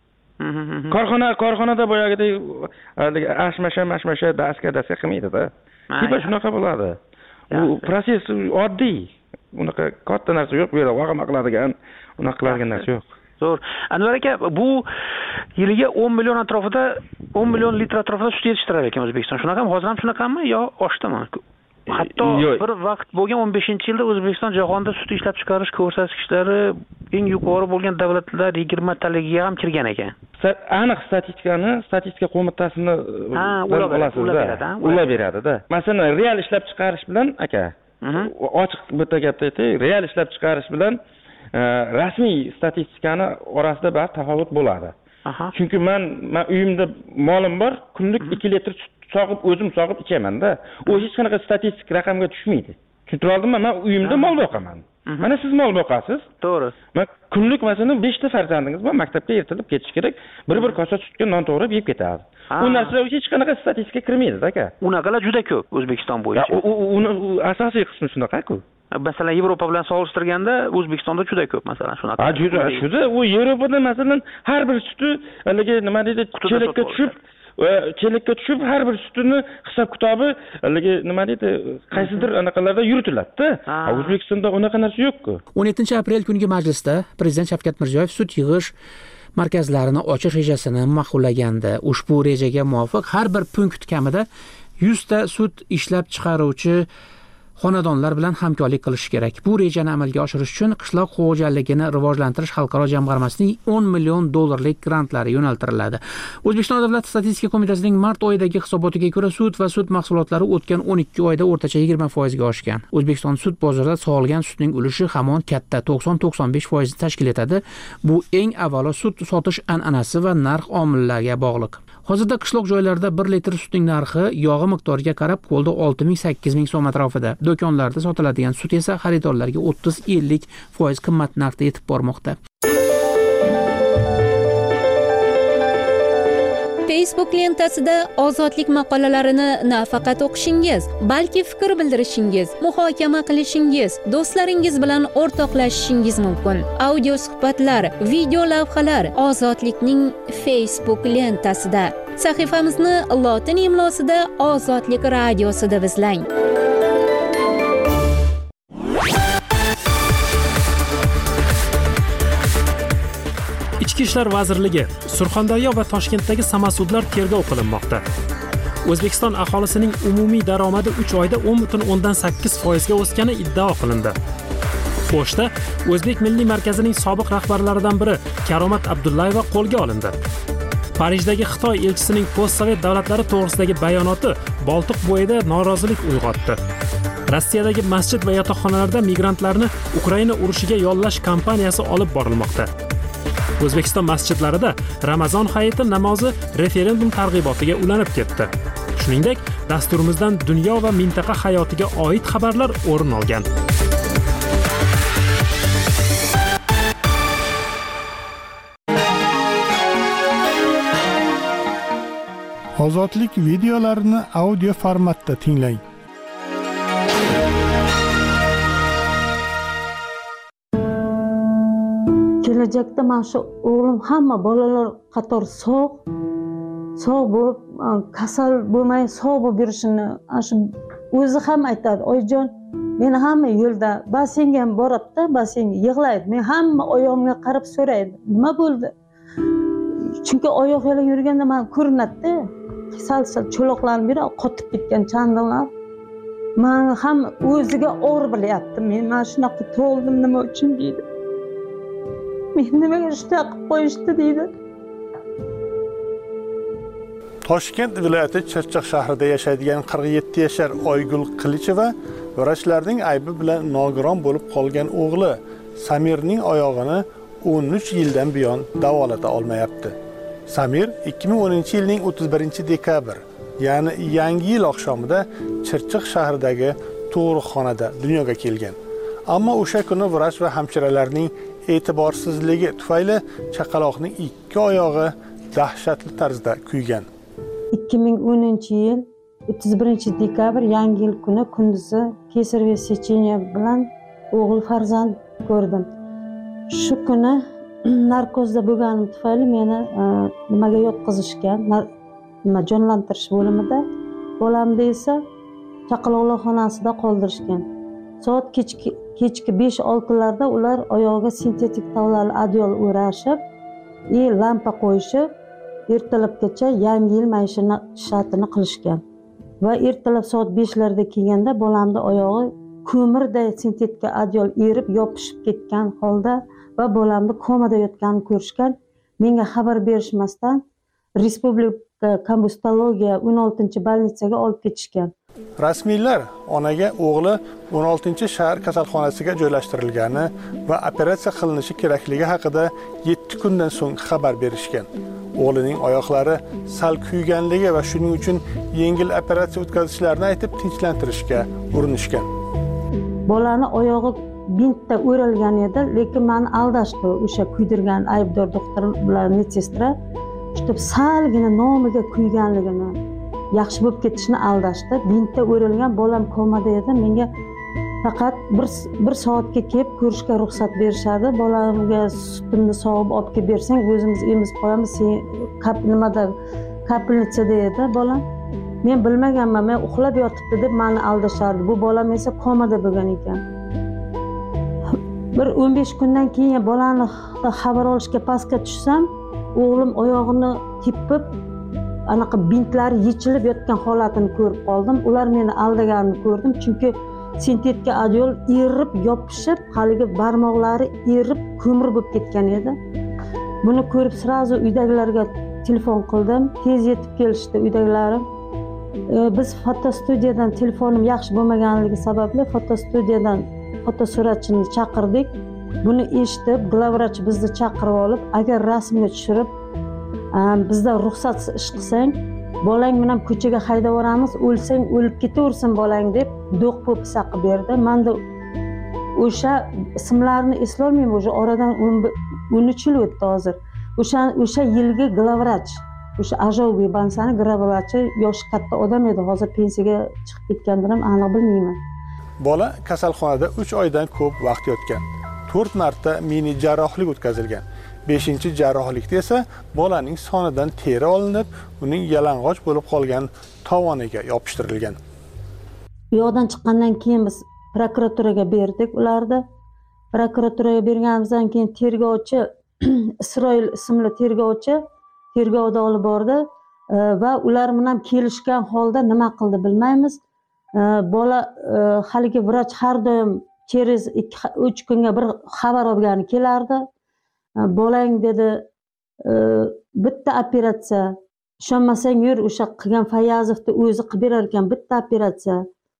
Korxonada boyagidek ashmasha, daska qilmaydi-da. Tipa shunaqa bo'ladi. Bu proses oddiy. Unaqa katta narsa yo'q, bu yerda vahima qiladigan, unaqa qiladigan narsa yo'q. Zo'r. Anvar aka, bu yiliga 10 million atrofida, 10 million litr atrofida sut yetishtirar ekan O'zbekiston. Shunaqami? Hozir ham shunaqami yo oshdimi? Hatto bir vaqt bo'lgan 15-yilda O'zbekiston jahonda sut ishlab chiqarish ko'rsatkichlari eng yuqori bo'lgan davlatlar 20 taligiga ham kirgan ekan. Aniq statistika qo'mitasini ular beradi-da. Masalan, real ishlab chiqarish bilan aka, ochiq bitta gapni aytay, real ishlab chiqarish bilan rasmiy statistikani orasida bir tafovut bo'ladi. Chunki men uyimda molim bor, kunlik 2 litr sut o'zim sog'ib ichaman-da. U hech qanaqa statistik raqamga tushmaydi. Tushuntira oldimmi? Men uyimda mol boqaman. Mana siz mol boqasiz. To'g'ri. Men kunlik masalan 5 ta farzandingiz bor, maktabga ertalab ketish kerak, bir kosa sutga non to'g'rab yeb ketadi. U narsa hech qanaqa statistikaga kirmaydi-da aka. Unaqalar juda ko'p O'zbekiston bo'yicha. Uni asosiy qismi shunaqa-ku. Masalan, Yevropa bilan solishtirganda O'zbekistonda juda ko'p, masalan, shunaqa. Juda. U Yevropada masalan har bir suti haligi nima deydi, chelakka tushib har bir sutini hisob-kitobi haligi nima deydi, qaysidir anaqalarda yuritiladi-da. O'zbekistonda unaqa narsa yo'q-ku. 17-aprel kungi majlisda Prezident Shavkat Mirziyoyev sut yig'ish markazlarini ochish rejasini ma'qullagandi. Ushbu rejaga muvofiq har bir punkt kamida 100 ta sut ishlab chiqaruvchi xonadonlar bilan hamkorlik qilish kerak. Bu rejani amalga oshirish uchun qishloq xo'jaligini rivojlantirish xalqaro jamg'armasining 10 million dollarlik grantlari yo'naltiriladi. O'zbekiston Davlat statistika qo'mitasining mart oyidagi hisobotiga ko'ra sut va sut mahsulotlari o'tgan 12 oyda o'rtacha 20% ga oshgan. O'zbekiston sut bozorida sog'ilgan sutning ulushi hamon katta 90-95% tashkil etadi. Bu eng avvalo sut sotish an'anasi va narx omillariga bog'liq. Hozirda qishloq joylarda 1 litr sutning narxi yog'i miqdoriga qarab qo'lda 6000-8000 so'm atrofida. Do'konlarda sotiladigan sut esa xaridorlarga 30-50% qimmat narxda yetib bormoqda. Facebook lentasida ozodlik maqolalarini nafaqat o'qishingiz, balki fikr bildirishingiz, muhokama qilishingiz, do'stlaringiz bilan o'rtoqlashishingiz mumkin. Audio suhbatlar, video lavhalar Ozodlikning Facebook lentasida. Sahifamizni lotin imlosida Ozodlik radiosida izlang. Ichki ishlar vazirligi Surxondaryo va Toshkentdagi samasudlar tergov qilinmoqda. O'zbekiston aholisining umumiy daromadi 3 oyda 10.8% ga o'sgani iddao qilindi. Pochta O'zbek Milliy markazining sobiq rahbarlaridan biri Karomat Abdullayeva qo'lga olindi. Parijdagi Xitoy elchisining postsovet davlatlari to'g'risidagi bayonoti Boltiq bo'yida norozilik uyg'otdi. Rossiyadagi masjid va yotoqxonalarda migrantlarni Ukraina urushiga yollash kampaniyasi olib borilmoqda. O'zbekiston masjidlarida Ramazon hayiti namozi referendum targ'ibotiga ulanib ketdi. Shuningdek, dasturimizdan dunyo va mintaqa hayotiga oid xabarlar o'rin olgan. Ozodlik videolarini audio formatda tinglang. Kelajakda mana shu o'g'lim hamma bolalar qator sog' bo'lib, kasal bo'lmay sog' bo'lib yurishini shu o'zi ham aytadi. Oyijon, meni hamma yo'lda basseynga ham boradi-da, basseynga yig'laydi. Men hamma oyog'imga qarab so'raydi, nima bo'ldi? Chunki oyoq yalang yurganda men ko'rinadi-da. Sal-sal cho'loqlanib yuradi, qotib ketgan chandonlar. Men ham o'ziga og'ir bilyapti. Men mana shunaqa tug'ildim nima uchun deydi. Meni nimaga shunday qilib qo'yishdi deydi. Toshkent viloyati Chirchiq shahrida yashaydigan 47 yashar Oygul Qilicheva vrachlarning aybi bilan nogiron bo'lib qolgan o'g'li Samirning oyog'ini 13 yildan buyon davolata olmayapti. Samir 2010-yilning 31-dekabr, ya'ni Yangi yil oqshomida Chirchiq shahridagi tug'ruqxonada dunyoga kelgan. Ammo o'sha kuni vrach va hamshiralarning e'tiborsizligi tufayli chaqaloqning 2 oyog'i dahshatli tarzda kuygan. 2010-yil 31-dekabr Yangi yil kuni kunduzi kesarviy secheniya bilan o'g'il farzand ko'rdim. Shu kuni narkozda bo'lganim tufayli meni nimaga yotqizishgan, jonlantirish bo'limida. Bolamni esa chaqaloqlar xonasida qoldirishgan. Soat kechki 5-6larda ular oyog'iga sintetik tavlali adyol o'rashib, lampa qo'yishib, ertalabgacha Yangi yil maishatini qilishgan. Va ertalab soat 5larda kelganda bolamni oyog'i ko'mirday sintetika adyol erib yopishib ketgan holda va bolamni komada yotganini ko'rishgan. Menga xabar berishmasdan Respublika kombustologiya 16-bolnitsaga olib ketishgan. Rasmiylar onaga o'g'li 16-shahar kasalxonasiga joylashtirilgani va operatsiya qilinishi kerakligi haqida 7 kundan so'ng xabar berishgan. O'g'lining oyoqlari sal kuyganligi va shuning uchun yengil operatsiya o'tkazishlarini aytib tinchlantirishga urinishgan. Bolani oyog'i bintda o'ralgan edi, lekin meni aldashdi o'sha kuydirgan aybdor doktor bilan medсестра, shu salgina nomiga kuyganligini, yaxshi bo'lib ketishini aldashdi. Bintda o'ralgan, bolam komada edi. Menga faqat bir soatga kelib ko'rishga ruxsat berishadi. Bolamga sutimni sog'ib olib kelib bersang, o'zimiz emizib qo'yamiz. Sen nimada kapelnitsada edi bolam. Men bilmaganman, men uxlab yotibdi deb meni aldashardi. Bu bolam esa komada bo'lgan ekan. Bir 15 kundan keyin bolani xabar olishga pastga tushsam, o'g'lim oyog'ini tepib, anaqa bintlari yechilib yotgan holatini ko'rib qoldim. Ular meni aldaganini ko'rdim, chunki sintetika adyol erib yopishib haligi barmoqlari erib ko'mir bo'lib ketgan edi. Buni ko'rib srazu uydagilarga telefon qildim, tez yetib kelishdi uydagilarim. Biz fotostudiyadan telefonim yaxshi bo'lmaganligi sababli fotostudiyadan fotosuratchini chaqirdik. Buni eshitib, glavvrach bizni chaqirib olib, agar rasmga tushirib, bizdan ruxsatsiz ish qilsang, bolang bilan ko'chaga haydab yuboramiz, o'lsang o'lib ketaversin bolang deb do'q po'pisa qilib berdi. Menda o'sha ismlarini eslolmayman, o'sha oradan 13 yil o'tdi hozir. O'sha yilgi glavvrach, o'sha Ajoviy bankani glavvrachi yoshi katta odam edi, hozir pensiyaga chiqib ketgandir ham aniq bilmayman. Bola kasalxonada 3 oydan ko'p vaqt yotgan. 4 marta mini jarrohlik o'tkazilgan. 5-jarrohlikda esa bolaning sonidan teri olinib, uning yalang'och bo'lib qolgan tovoniga yopishtirilgan. Bu yoqdan chiqqandan keyin biz prokuraturaga berdik ularni. Prokuraturaga berganimizdan keyin tergovchi Isroil ismli tergovchi tergovda olib bordi va ular bilan kelishgan holda nima qildi bilmaymiz. Bola haligi vrach har doim через 3 kunga bir xabar olgani kelardi. Bolang dedi, bitta operatsiya, ishonmasang yur, o'sha qilgan Fayazovni o'zi qilib berar ekan, bitta operatsiya.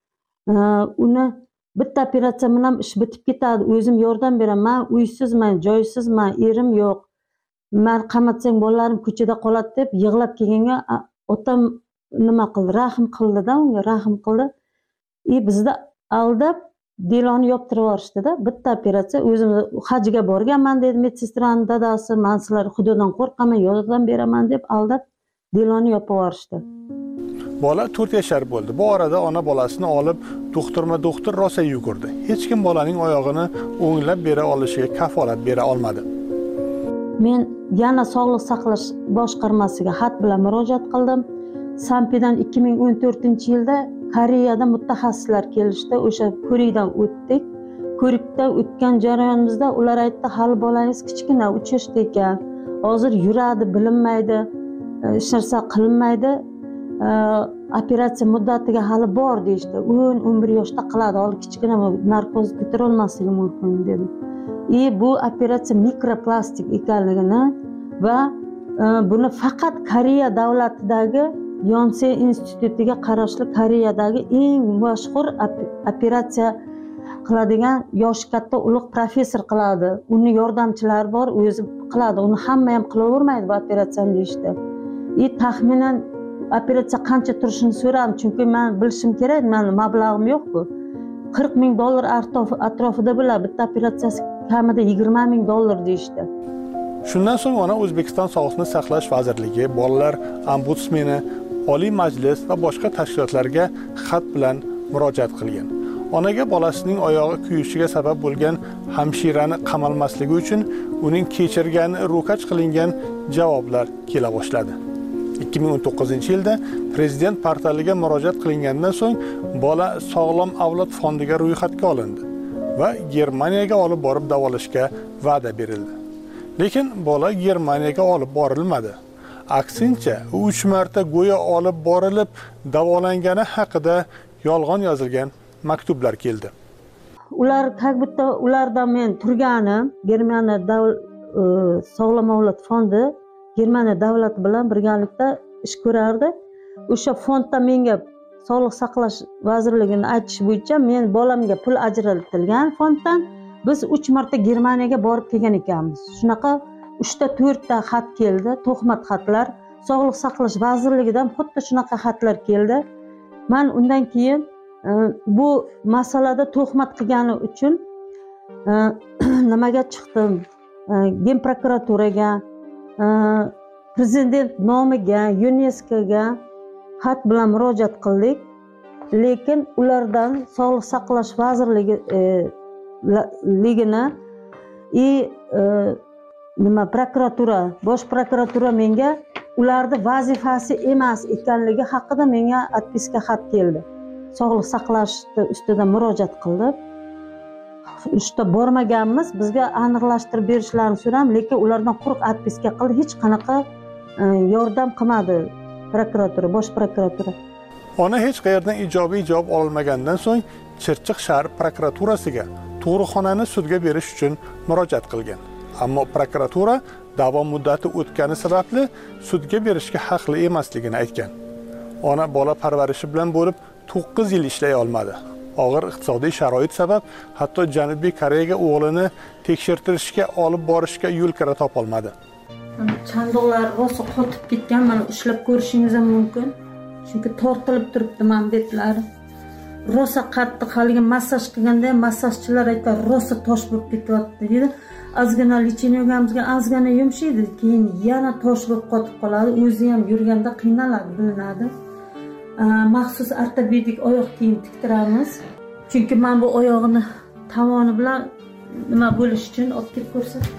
Uni bitta operatsiya bilan ish bitib ketadi, o'zim yordam beraman, uysizman, joysizman, erim yo'q. Men qamatsang bolalarim ko'chada qoladi deb yig'lab kelganga otam nima qildi? Rahim qildi-da, unga rahim qildi. Bizda aldab deloni yoptirib yuborishdi-da, bitta operatsiya. O'zim hajga borganman dedi medsestraning dadasi, men sizlar xudodan qo'rqaman, yordam beraman deb aldab deloni yopib yuborishdi. Bola 4 yashar bo'ldi. Bu orada ona bolasini olib doktor rosa yugurdi. Hech kim bolaning oyog'ini o'nglab bera olishiga kafolat bera olmadi. Men yana sog'liq saqlash boshqarmasiga xat bilan murojaat qildim. Sampidan 2014-yilda Koreyada mutaxassislar kelishdi, o'sha ko'rikdan o'tdik. Ko'rikdan o'tgan jarayonimizda ular aytdi, hali bolangiz kichkina, 3 yoshda ekan. Hozir yuradi, bilinmaydi, hech narsa qilinmaydi. Operatsiya muddatiga hali bor deyishdi. 10-11 yoshda qiladi, hali kichkina, narkoz ko'tara olmasligi mumkin dedim. Bu operatsiya mikroplastik ekanligini va buni faqat Koreya davlatidagi Yonsei institutiga qarashli Koreyadagi eng mashhur operatsiya qiladigan yoshi katta ulug' professor qiladi. Uni yordamchilari bor, o'zi qiladi. Uni hamma ham qilavermaydi bu operatsiyani deyishdi. Taxminan operatsiya qancha turishini so'radim, chunki men bilishim kerak, mening mablag'im yo'q-ku. $40,000 atrofida bo'ladi. Bitta operatsiyasi kamida $20,000 deyishdi. Shundan so'ng ona O'zbekiston Sog'liqni saqlash vazirligi, bolalar ombudsmeni, Oliy Majlis va boshqa tashkilotlarga xat bilan murojaat qilgan. Onaga bolasining oyog'i kuyishiga sabab bo'lgan hamshirani qamalmasligi uchun uning kechirgani ro'kach qilingan javoblar kela boshladi. 2019-yilda prezident portaliga murojaat qilingandan so'ng bola Sog'lom avlod fondiga ro'yxatga olindi va Germaniyaga olib borib davolashga va'da berildi. Lekin bola Germaniyaga olib borilmadi. Aksincha, 3 marta go'yo olib borilib davolangani haqida yolg'on yozilgan maktublar keldi. Ular ulardan men turganim Germaniya Sog'lom avlod fondi Germaniya davlati bilan birgalikda ish ko'rardi. O'sha fondda menga Sog'liq saqlash vazirligining aytish bo'yicha men bolamga pul ajratilgan fonddan biz 3 marta Germaniyaga borib kelgan ekanmiz. Shunaqa 3-4 ta xat keldi, tuhmat xatlar. Sog'liq saqlash vazirligidan xuddi shunaqa xatlar keldi. Men undan keyin bu masalada tuhmat qilgani uchun nimaga chiqdim? Gen prokuraturaga, prezident nomiga, UNESKOga xat bilan murojaat qildik. Lekin ulardan Sog'liq saqlash vazirligini prokuratura, bosh prokuratura menga ularning vazifasi emas ekanligi haqida menga atpiska xat keldi. Sog'liq saqlash ustidan murojaat qildim. Ishda bormaganmiz, bizga aniqlashtirib berishlarini so'radim, lekin ulardan quruq atpiska qildi, hech qanaqa yordam qilmadi prokuratura, bosh prokuratura. Ona hech qayerdan ijobiy javob olmagandan so'ng Chirchiq shahar prokuraturasiga tug'ruqxonani sudga berish uchun murojaat qilgan. Ammo prokuratura da'vo muddati o'tgani sababli sudga berishga haqli emasligini aytgan. Ona bola parvarishi bilan bo'lib 9 yil ishlay olmadi. Og'ir iqtisodiy sharoit sabab hatto Janubiy Koreyaga o'g'lini tekshirtirishga olib borishga yo'l kira topolmadi. Chandoqlar rosa qotib ketgan, mana ushlab ko'rishingiz ham mumkin. Chunki tortilib turibdi mana betlari. Rosa qattiq, haligi massaj qilganda massajchilar aytadi, rosa tosh bo'lib ketyapti deydi. Ozgina lichenyogamizga ozgina yumshaydi, keyin yana tosh bo'lib qotib qoladi. O'zi ham yurganda qiynaladi, bilinadi. Maxsus ortopedik oyoq kiyim tiktiramiz. Chunki men bu oyog'ini tovoni bilan nima bo'lish uchun olib kelib ko'rsatdim.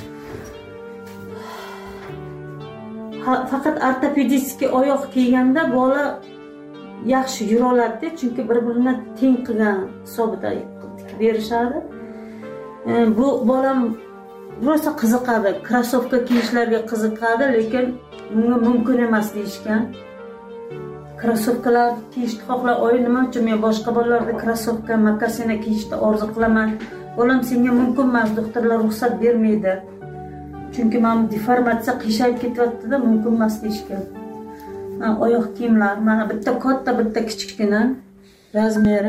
Faqat ortopedik oyoq kiyganda bola yaxshi yura oladi, chunki bir-birini teng qilgan hisobida tikib berishadi. Bu bolam rosa qiziqadi, krossovka kiyishlarga qiziqadi, lekin bunga mumkin emas deyishgan. Krossovkalar kiyishni xohlar, oy nima uchun men boshqa bolalarda krossovka, makasina kiyishni orzu qilaman. Bolam senga mumkin emas, doktorlar ruxsat bermaydi. Chunki men deformatsiya qiyshayib ketyapti-da, mumkin emas deyishgan. Men oyoq kiyimlar, mana bitta katta, bitta kichikgina razmeri.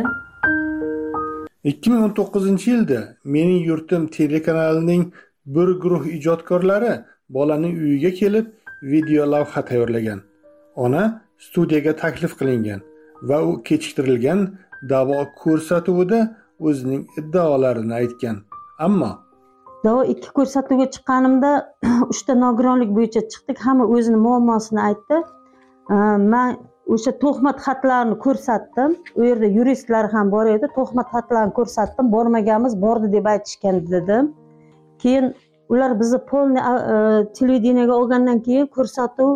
2019-yilda Mening yurtim telekanalining bir guruh ijodkorlari bolaning uyiga kelib video lavha tayyorlagan. Ona studiyaga taklif qilingan va u kechiktirilgan da'vo ko'rsatuvida o'zining iddaolarini aytgan. Ammo da'vo 2 ko'rsatuvga chiqqanimda 3 ta nogironlik bo'yicha chiqdik, hamma o'zining muammosini aytdi. Men o'sha tuhmat xatlarini ko'rsatdim. U yerda yuristlar ham bor edi. Tuhmat xatlarini ko'rsatdim. Bormaganmiz, bordi deb aytishgan dedim. Keyin ular bizni polni televideniyaga olgandan keyin ko'rsatuv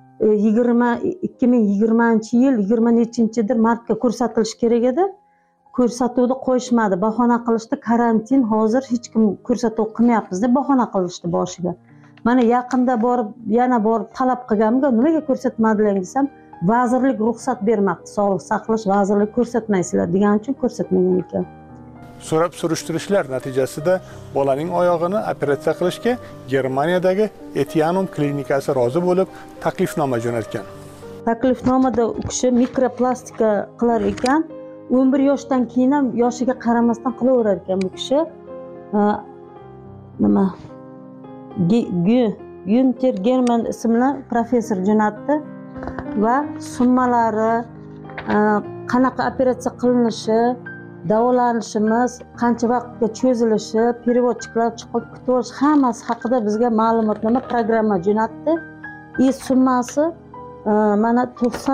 2020-yil 20-nechidir martga ko'rsatilishi kerak edi. Ko'rsatuvni qo'yishmadi, bahona qilishdi, karantin, hozir hech kim ko'rsatuv qilmayapmiz deb bahona qilishdi boshiga. Mana yaqinda yana borib talab qilganimga, nimaga ko'rsatmadilar desam, vazirlik ruxsat bermoqda, Sog'liqni saqlash vazirligi ko'rsatmaysizlar degan uchun ko'rsatmagan ekan. So'rab surishtirishlar natijasida bolaning oyog'ini operatsiya qilishga Germaniyadagi Etianum klinikasi rozi bo'lib, taklifnoma jo'natgan. Taklifnomada u kishi mikroplastika qilar ekan, 11 yoshdan keyin ham yoshiga qaramasdan qilaverar ekan bu kishi. Nima? Günter German ismli professor jo'natdi va summalari, qanaqa operatsiya qilinishi, davolanishimiz, qancha vaqtga cho'zilishi, переводчиклар chiqib kutib olish hammasi haqida bizga ma'lumotnoma programma jo'natdi. Summasi mana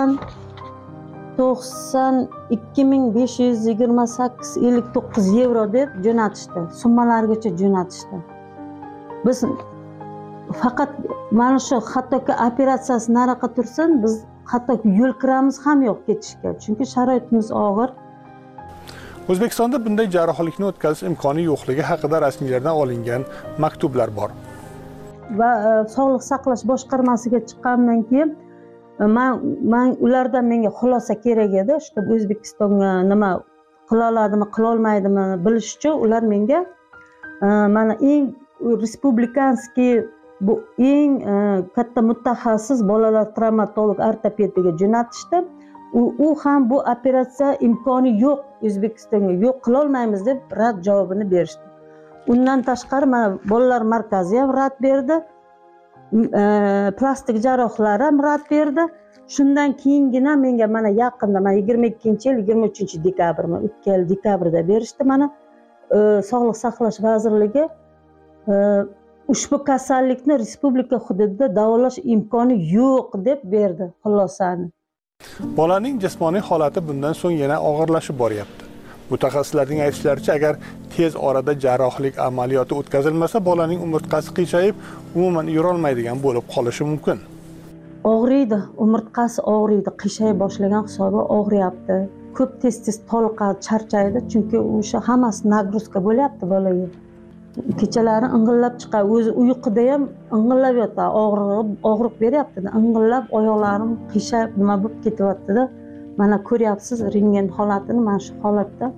92.528.59 yevro deb jo'natishdi. Summalargacha jo'natishdi. Biz faqat mana shu hattoki operatsiyasi nariga tursin, biz hattoki yo'l kiramiz ham yo'q ketishga, chunki sharoitimiz og'ir. O'zbekistonda bunday jarrohlikni o'tkazish imkoni yo'qligi haqida rasmiylardan olingan maktublar bor. Va Sog'liqni saqlash boshqarmasiga chiqqandan keyin men ulardan menga xulosa kerak edi, shu O'zbekistonga nima qila oladimi, qila olmaydimi bilish uchun ular menga mana eng respublikanskiy bu eng katta mutaxassis bolalar travmatolog ortopediga jo'natishdi. U ham bu operatsiya imkoni yo'q, O'zbekistonga yo'q, qila olmaymiz deb rad javobini berishdi. Undan tashqari mana bolalar markazi ham rad berdi. Plastik jarrohlar ham rad berdi. Shundan keyingina menga mana yaqinda, mana 22-yil 23-dekabr, o'tgan yil dekabrda berishdi. Mana Sog'liqni saqlash vazirligi ushbu kasallikni respublika hududida davolash imkoni yo'q deb berdi xulosani. Bolaning jismoniy holati bundan so'ng yana og'irlashib boryapti. Mutaxassislarning aytishlaricha, agar tez orada jarrohlik amaliyoti o'tkazilmasa, bolaning umurtqasi qiyshayib, umuman yura olmaydigan bo'lib qolishi mumkin. Og'riydi, umurtqasi og'riydi, qiyshaya boshlagan hisobi og'riyapti. Ko'p tez toliqadi, charchaydi, chunki o'sha hammasi nagruzka bo'lyapti bolaga. Kechalari ing'illab chiqadi, o'zi uyquda ham ing'illab yotadi, og'riq beryapti, ing'illab oyoqlarim qiyshayib nima bo'lib ketyapti-da. Mana ko'ryapsiz rentgen holatini, mana shu holatda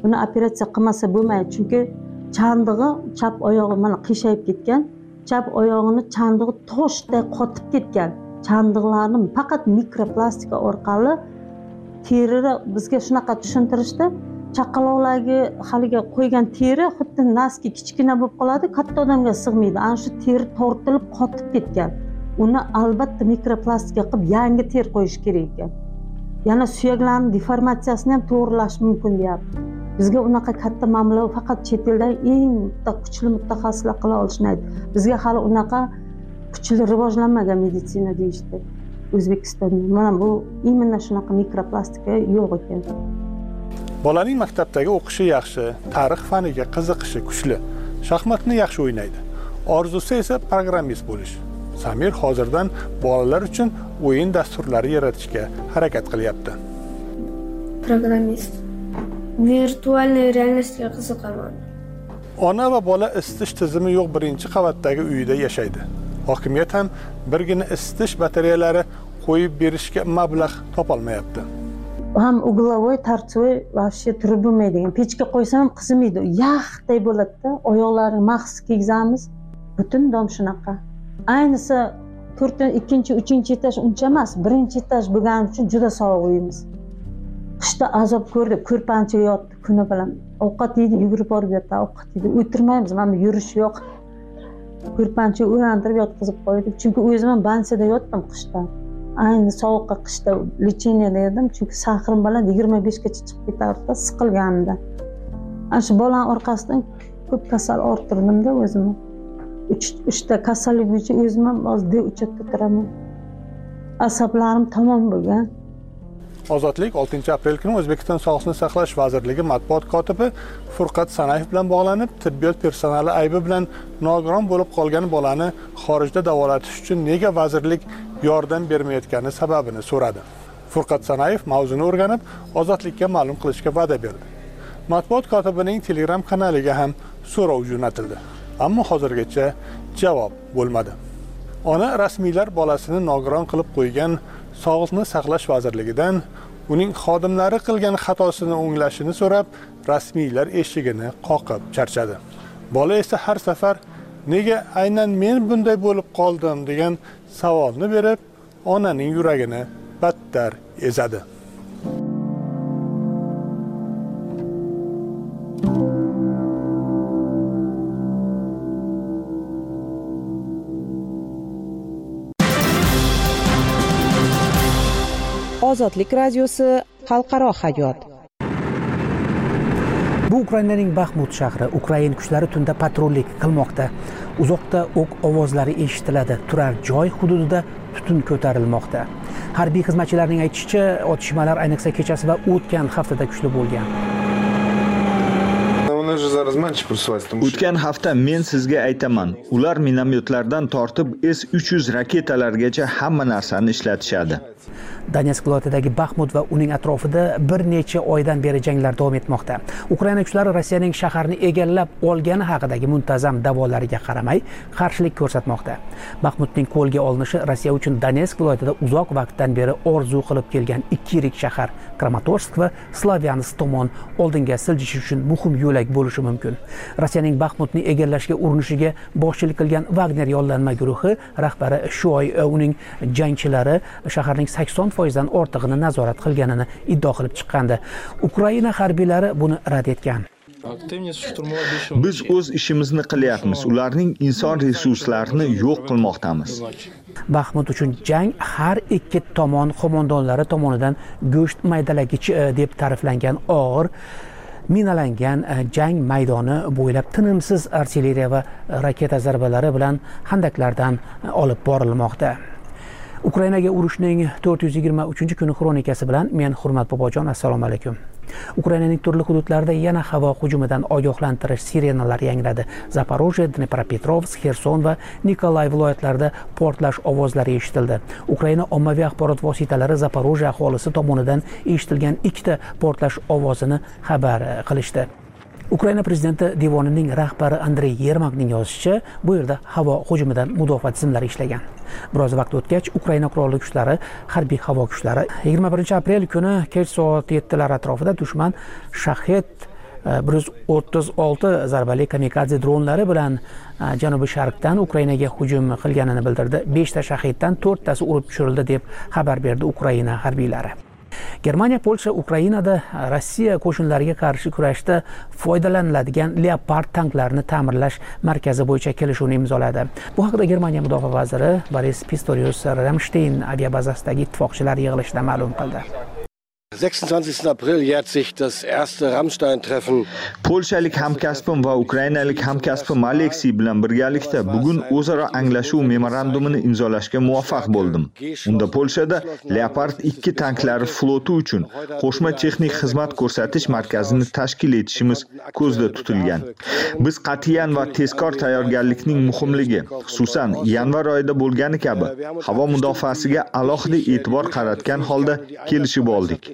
uni operatsiya qilmasa bo'lmaydi, chunki chandig'i chap oyog'i mana qiyshayib ketgan, chap oyog'ini chandig'i toshday qotib ketgan. Chandiqlarni faqat mikroplastika orqali terida bizga shunaqa tushuntirishdi. Chaqaloqlarga haliga qo'ygan teri xuddi naski kichkina bo'lib qoladi, katta odamga sig'maydi. Ana shu teri tortilib qotib ketgan. Uni albatta mikroplastika qilib yangi ter qo'yish kerak ekan. Yana suyaklarning deformatsiyasini ham to'g'rilash mumkin deyapti. Bizga unaqa katta mablag' faqat chet eldan eng kuchli mutaxassislar qila olishmaydi. Bizga hali unaqa kuchli rivojlanmagan meditsina deyishdi O'zbekistonda. Mana bu imенно shunaqa mikroplastika yo'q ekan. Bolaning maktabdagi o'qishi yaxshi, tarix faniga qiziqishi kuchli, shaxmatni yaxshi o'ynaydi. Orzusi esa programmist bo'lish. Samir hozirdan bolalar uchun o'yin dasturlari yaratishga harakat qilyapti. Programmist. Virtual reallikga qiziqaman. Ona va bola isitish tizimi yo'q birinchi qavatdagi uyida yashaydi. Hokimiyat ham birgina isitish batareyalari qo'yib berishga mablag' topolmayapti. Ham uglovoy, tartsoy вообще turib bo'lmaydigan. Pechga qo'ysam ham qizimaydi. Yaxday bo'ladi-da, oyoqlarini maxsus kiygizamiz. Butun dom shunaqa. Ayniqsa 2-3 etaj uncha emas, 1-etaj bo'lgani uchun juda sovuq uyimiz. Qishda azob ko'rdi, ko'rpanchaga yotdi kuni bilan. Ovqat yeydi, yugurib borib yotadi, ovqat yeydi. O'tirmaymiz, mana yurish yo'q. Ko'rpanchaga o'rantirib yotqizib qo'ydik. Chunki o'zim ham bansada yotdim qishda. Ayni sovuqqa qishda lecheniya edim, chunki sahrim bilan 25 gacha chiqib ketardi, siqilganimda. Ana shu bolaning orqasidan ko'p kasal orttirdim-da o'zim. 3 ta kasallik bo'yicha o'zim ham hozir uchatda turaman. Asablarim tamom bo'lgan. Ozodlik 6-aprel kuni O'zbekiston Sog'liqni saqlash vazirligi matbuot kotibi Furqat Sanayev bilan bog'lanib, tibbiyot personali aybi bilan nogiron bo'lib qolgan bolani xorijda davolatish uchun nega vazirlik yordam bermayotgani sababini so'radi. Furqat Sanayev mavzuni o'rganib, Ozodlikka ma'lum qilishga va'da berdi. Matbuot kotibining Telegram kanaliga ham so'rov jo'natildi, ammo hozirgacha javob bo'lmadi. Ona rasmiylar bolasini nogiron qilib qo'ygan Sog'liqni saqlash vazirligidan uning xodimlari qilgan xatosini o'nglashini so'rab, rasmiylar eshigini qoqib charchadi. Bola esa har safar nega aynan men bunday bo'lib qoldim degan savolni berib, onaning yuragini battar ezadi. Ozodlik radiosi xalqaro hayot. Bu Ukrainaning Baxmut shahri. Ukrain kuchlari tunda patrullik qilmoqda. Uzoqda o'q ovozlari eshitiladi. Turar joy hududida tutun ko'tarilmoqda. Harbiy xizmatchilarning aytishicha, otishmalar ayniqsa kechasi va o'tgan haftada kuchli bo'lgan. O'tgan hafta men sizga aytaman, ular minomyotlardan tortib S-300 raketalargacha hamma narsani ishlatishadi. Donetsk viloyatidagi Baxmut va uning atrofida bir necha oydan beri janglar davom etmoqda. Ukraina kuchlari Rossiyaning shaharni egallab olgani haqidagi muntazam da'volariga qaramay qarshilik ko'rsatmoqda. Baxmutning qo'lga olinishi Rossiya uchun Donetsk viloyatida uzoq vaqtdan beri orzu qilib kelgan ikki yirik shahar Kramatorsk va Slavyansk tomon oldinga siljishi uchun muhim yo'lak bo'lishi mumkin. Rossiyaning Baxmutni egallashga urinishiga boshchilik qilgan Wagner yollanma guruhi rahbari shu oy uning jangchilari shaharning 80% ortig'ini nazorat qilganini iddio qilib chiqqandi. Ukraina harbiylari buni rad etgan. Biz o'z ishimizni qilyapmiz. Ularning inson resurslarini yo'q qilmoqdamiz. Baxmut uchun jang har ikki tomon qo'mondonlari tomonidan go'sht maydalagich deb ta'riflangan og'ir minalangan jang maydoni bo'ylab tinimsiz artilleriya va raketa zarbalari bilan handaklardan olib borilmoqda. Ukrainaga urushning 423-kuni xronikasi bilan men Hurmat Bobojon, assalomu alaykum. Ukrainaning turli hududlarida yana havo hujumidan ogohlantirish sirenalari yangradi. Zaporojye, Dnepropetrovsk, Xerson va Nikolay viloyatlarida portlash ovozlari eshitildi. Ukraina ommaviy axborot vositalari Zaporojye aholisi tomonidan eshitilgan ikkita portlash ovozini xabar qilishdi. Ukraina prezidenti devonining rahbari Andrey Yermakning yozishicha, bu yerda havo hujumidan mudofaa tizimlari ishlagan. Biroz vaqt o'tgach, Ukraina qurolli kuchlari, harbiy havo kuchlari 21-aprel kuni kech soat 7lar atrofida dushman Shahed 136 zarbali kamikadze dronlari bilan janubiy sharqdan Ukrainaga hujum qilganini bildirdi. 5 ta shahiddan 4 tasi urib tushirildi deb xabar berdi Ukraina harbiylari. Germaniya, Polsha Ukrainada Rossiya qo'shinlariga qarshi kurashda foydalaniladigan Leopard tanklarini ta'mirlash markazi bo'yicha kelishuvni imzoladi. Bu haqda Germaniya mudofaa vaziri Boris Pistorius Ramstein aviabazasidagi ittifoqchilar yig'ilishida ma'lum qildi. 26 aprel jährt sich das erste Rammstein-Treffen. Polshalik hamkasbim va ukrainalik hamkasbim Aleksiy bilan birgalikda bugun o'zaro anglashuv memorandumini imzolashga muvaffaq bo'ldim. Unda Polshada Leopard 2 tanklari floti uchun qo'shma texnik xizmat ko'rsatish markazini tashkil etishimiz ko'zda tutilgan. Biz qat'iyan va tezkor tayyorgarlikning muhimligi, xususan yanvar oyida bo'lgani kabi, havo mudofaasiga alohida e'tibor qaratgan holda kelishib oldik.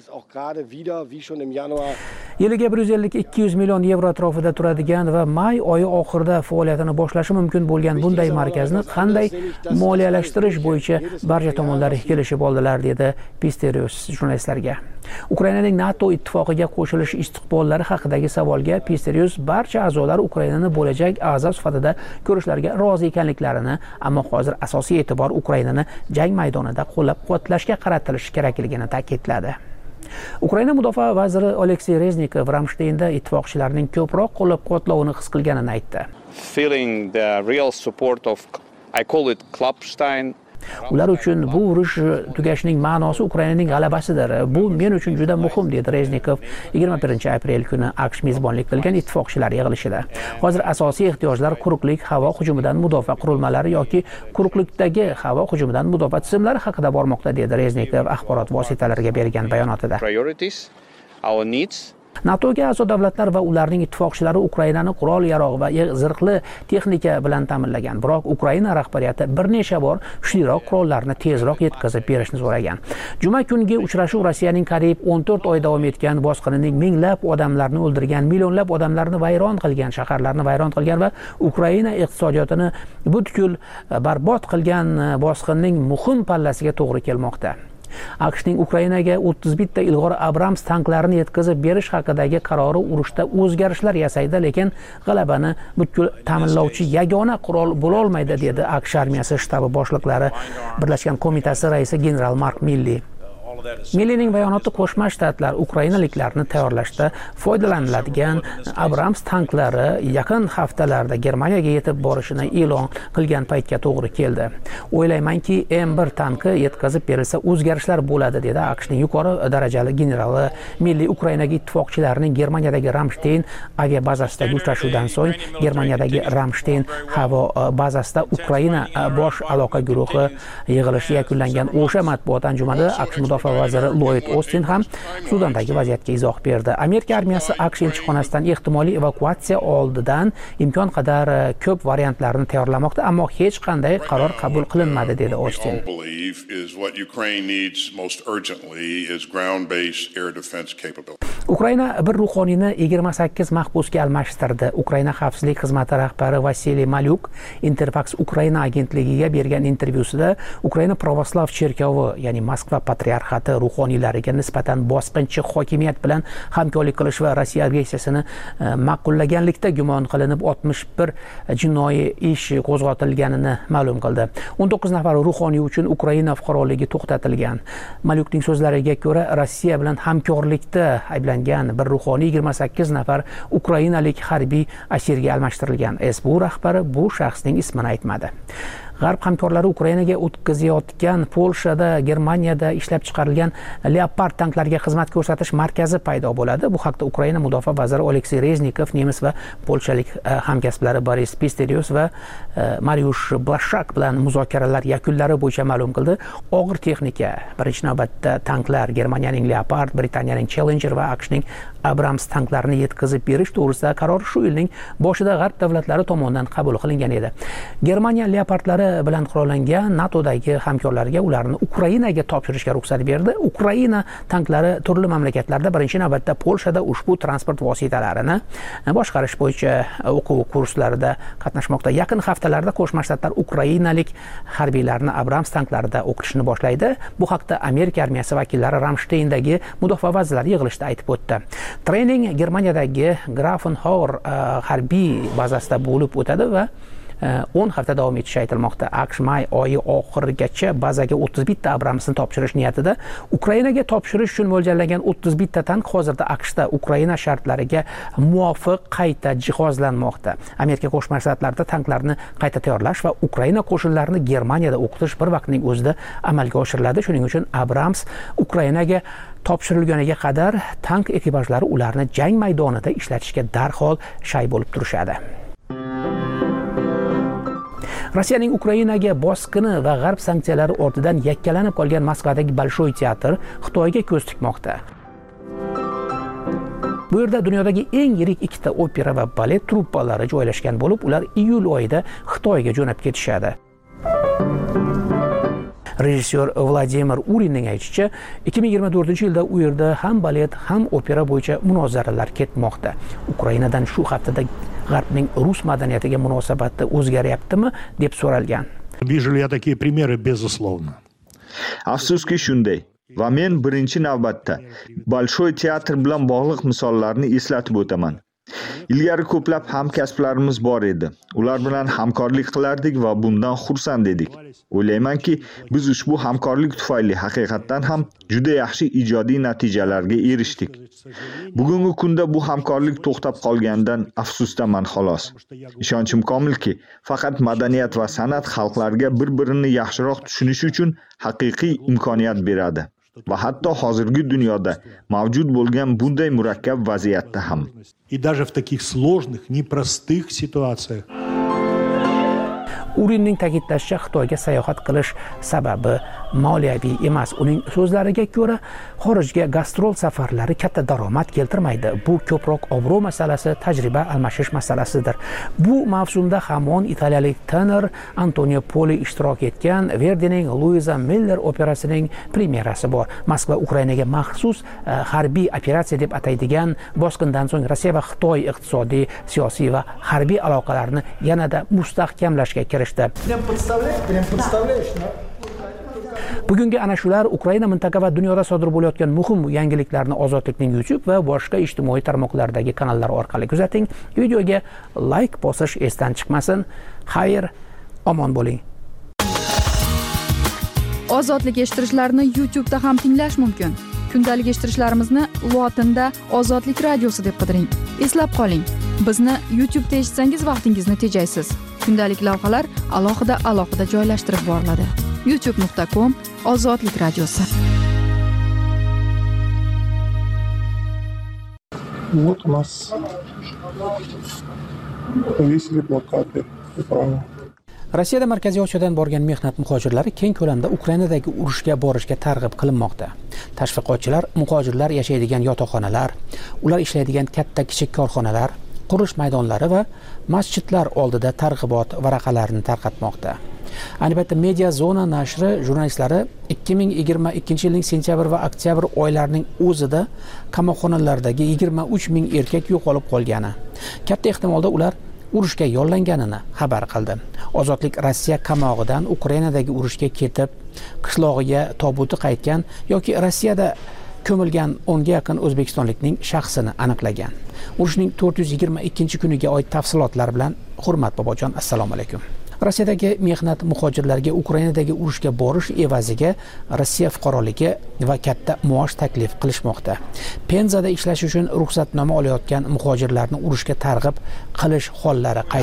Yiliga 150-200 million yevro atrofida turadigan va may oyi oxirida faoliyatini boshlashi mumkin bo'lgan bunday markazni qanday moliyalashtirish bo'yicha barcha tomonlar kelishib oldilar, dedi Pistorius jurnalistlarga. Ukrainaning NATO ittifoqiga qo'shilish istiqbollari haqidagi savolga Pistorius barcha a'zolar Ukrainani bo'lajak a'zo sifatida ko'rishlariga rozi ekanliklarini, ammo hozir asosiy e'tibor Ukrainani jang maydonida qo'llab-quvvatlashga qaratilishi kerakligini ta'kidladi. Ukraina mudofaa vaziri Oleksiy Reznikov Ramsteynda ittifoqchilarning ko'proq qo'llab-quvvatlovini his qilganini aytdi. Feeling the real support of, I call it Klappstein. Ular uchun bu urush tugashining ma'nosi Ukrainaning g'alabasidir. Bu men uchun juda muhim, dedi Reznikov 21-aprel kuni AQSh mezbonlik qilgan ittifoqchilar yig'ilishida. Hozir asosiy ehtiyojlar quruqlik havo hujumidan mudofaa qurilmalari yoki quruqlikdagi havo hujumidan mudofaa tizimlari haqida bormoqda, dedi Reznikov axborot vositalariga bergan bayonotida. NATOga a'zo davlatlar va ularning ittifoqchilari Ukrainani qurol-yarog' va zirhli texnika bilan ta'minlagan. Biroq Ukraina rahbariyati bir necha bor kuchliroq qurollarni tezroq yetkazib berishni so'ragan. Juma kungi uchrashuv Rossiyaning qariyb 14 oy davom etgan bosqinining minglab odamlarni o'ldirgan, millionlab odamlarni vayron qilgan, shaharlarni vayron qilgan va Ukraina iqtisodiyotini butkul barbod qilgan bosqinning muhim pallasiga to'g'ri kelmoqda. AQShning Ukrainaga 31 ta ilg'or Abrams tanklarini yetkazib berish haqidagi qarori urushda o'zgarishlar yasaydi, lekin g'alabani butkul ta'minlovchi yagona qurol bo'la olmaydi, dedi AQSh armiyasi shtabi boshliqlari Birlashgan qo'mitasi raisi general Mark Milley. Milleyning bayonoti Qo'shma Shtatlar ukrainaliklarni tayyorlashda foydalaniladigan Abrams tanklari yaqin haftalarda Germaniyaga yetib borishini e'lon qilgan paytga to'g'ri keldi. O'ylaymanki, M1 tanki yetkazib berilsa o'zgarishlar bo'ladi, dedi AQShning yuqori darajali generali. Milley Ukrainaga ittifoqchilarining Germaniyadagi Ramstein aviabazasidagi uchrashuvdan so'ng Germaniyadagi Ramstein havo bazasida Ukraina bosh aloqa guruhi yig'ilishi yakunlangan o'sha matbuot anjumanida AQSh mudofaa vaziri Lloyd Austin ham Sudandagi vaziyatga izoh berdi. Amerika armiyasi AQSh elchixonasidan ehtimoliy evakuatsiya oldidan imkon qadar ko'p variantlarni tayyorlamoqda, ammo hech qanday qaror qabul qilinmadi, dedi Austin. Ukraina bir ruhoniyni 28 mahbusga almashtirdi. Ukraina xavfsizlik xizmati rahbari Vasiliy Malyuk Interfax Ukraina agentligiga bergan intervyusida Ukraina pravoslav cherkovi, ya'ni Moskva patriarxati ruhoniylariga nisbatan bosqinchi hokimiyat bilan hamkorlik qilish va Rossiya agressiyasini ma'qullaganlikda gumon qilinib 61 jinoiy ish qo'zg'atilganini ma'lum qildi. 19 nafar ruhoniy uchun Ukraina fuqaroligi to'xtatilgan. Malyukning so'zlariga ko'ra, Rossiya bilan hamkorlikda ayblangan bir ruhoniy 28 nafar ukrainalik harbiy asirga almashtirilgan. SBU rahbari bu shaxsning ismini aytmadi. G'arb hamkorlari Ukrainaga o'tkazayotgan Polshada, Germaniyada ishlab chiqarilgan Leopard tanklariga xizmat ko'rsatish markazi paydo bo'ladi. Bu haqda Ukraina mudofaa vaziri Oleksiy Reznikov nemis va polshalik hamkasblari Boris Pistorius va Mariusz Blaszczak bilan muzokaralar yakunlari bo'yicha ma'lum qildi. Og'ir texnika, birinchi navbatda tanklar, Germaniyaning Leopard, Britaniyaning Challenger va AQShning Abrams tanklarini yetkazib berish to'g'risida qaror shu yilning boshida g'arb davlatlari tomonidan qabul qilingan edi. Germaniya Leopardlari bilan qurollangan NATOdagi hamkorlarga ularni Ukrainaga topshirishga ruxsat berdi. Ukraina tanklari turli mamlakatlarda, birinchi navbatda Polshada ushbu transport vositalarini boshqarish bo'yicha o'quv kurslarida qatnashmoqda. Yaqin haftalarda Qo'shma Shtatlar ukrainalik harbiylarni Abrams tanklarida o'qitishni boshlaydi. Bu haqda Amerika armiyasi vakillari Ramsteyndagi mudofaa vazirlari yig'ilishida aytib o'tdi. Trening Germaniyadagi Grafenhauer harbiy bazasida bo'lib o'tadi va 10 hafta davom etishi aytilmoqda. AQSh may oyi oxirigacha bazaga 31 ta Abramsni topshirish niyatida. Ukrainaga topshirish uchun mo'ljallangan 31 ta tank hozirda AQShda Ukraina shartlariga muvofiq qayta jihozlanmoqda. Amerika Qo'shma Shtatlarida tanklarni qayta tayyorlash va Ukraina qo'shinlarini Germaniyada o'qitish bir vaqtning o'zida amalga oshiriladi. Shuning uchun Abrams Ukrainaga topshirilganiga qadar tank ekipajlari ularni jang maydonida ishlatishga darhol shay bo'lib turishadi. Rossiyaning Ukrainaga bosqini va g'arb sanksiyalari ortidan yakkalanib qolgan Moskvadagi Bolshoy teatr Xitoyga ko'z tikmoqda. Bu yerda dunyodagi eng yirik ikkita opera va balet truppalari joylashgan bo'lib, ular iyul oyida Xitoyga jo'nab ketishadi. Rejissyor Vladimir Urinning aytishicha, 2024-yilda u yerda ham balet, ham opera bo'yicha munozaralar ketmoqda. Ukrainadan shu haftada G'arbning rus madaniyatiga munosabati o'zgaryaptimi deb so'ralgan. Видели я такие примеры, безусловно. Afsuski shunday. Va men birinchi navbatda Bolshoy teatr bilan bog'liq misollarni eslatib o'taman. Ilgari ko'plab hamkasblarimiz bor edi. Ular bilan hamkorlik qilardik va bundan xursand edik. O'ylaymanki, biz ushbu hamkorlik tufayli haqiqatan ham juda yaxshi ijodiy natijalarga erishdik. Bugungi kunda bu hamkorlik to'xtab qolgandan afsusdaman xolos. Ishonchim komilki, faqat madaniyat va san'at xalqlarga bir-birini yaxshiroq tushunish uchun haqiqiy imkoniyat beradi. Va hatto hozirgi dunyoda mavjud bo'lgan bunday murakkab vaziyatda ham. И даже в таких сложных, непростых ситуациях. Urinning ta'kidlashicha, Xitoyga sayohat qilish sababi moliyaviy emas. Uning so'zlariga ko'ra, xorijga gastrol safarlari katta daromad keltirmaydi. Bu ko'proq obro' masalasi, tajriba almashish masalasidir. Bu mavsumda hamon italiyalik tenor Antonio Poli ishtirok etgan Verdining Luisa Miller operasining premyerasi bor. Moskva Ukrainaga maxsus harbiy operatsiya deb ataydigan bosqindan so'ng Rossiya va Xitoy iqtisodiy, siyosiy va harbiy aloqalarni yanada mustahkamlashga kirishdi. Прям представляешь, да? Bugungi ana shular Ukraina mintaqa va dunyoda sodir bo'layotgan muhim yangiliklarni Ozodlikning YouTube va boshqa ijtimoiy tarmoqlardagi kanallar orqali kuzating. Videoga like bosish esdan chiqmasin. Xayr, omon bo'ling. Ozodlik eshittirishlarni YouTube'da ham tinglash mumkin. Kundalik eshittirishlarimizni lotinda Ozodlik radiosi deb qidiring. Eslab qoling, bizni YouTube'da eshitsangiz vaqtingizni tejaysiz. Kundalik lavhalar alohida joylashtirib boriladi. youtube.com/Ozodlik radiosi. Вот у нас повесили плакаты. Rossiyada Markaziy Osiyodan borgan mehnat muhojirlari keng ko'lamda Ukrainadagi urushga borishga targ'ib qilinmoqda. Tashviqotchilar muhojirlar yashaydigan yotoqxonalar, ular ishlaydigan katta-kichik korxonalar, qurilish maydonlari va masjidlar oldida targ'ibot varaqalarini tarqatmoqda. Ayni paytda Media Zona nashri jurnalistlari 2022-yilning sentyabr va oktyabr oylarining o'zida qamoqxonalardagi 23 ming erkak yo'qolib qolgani, katta ehtimolda ular urushga yollanganini xabar qildi. Ozodlik Rossiya qamog'idan Ukrainadagi urushga ketib, qishlog'iga tobuti qaytgan yoki Rossiyada ko'milgan 10 ga yaqin o'zbekistonlikning shaxsini aniqlagan. Urushning 422-kuniga oid tafsilotlar bilan Hurmat Bobojon, assalomu alaykum. Rossiyadagi mehnat muhojirlarga Ukrainadagi urushga borish evaziga Rossiya fuqaroligi va katta maosh taklif qilishmoqda. Penzada ishlash uchun ruxsatnoma olayotgan muhojirlarni urushga targ'ib qilish hollari qayd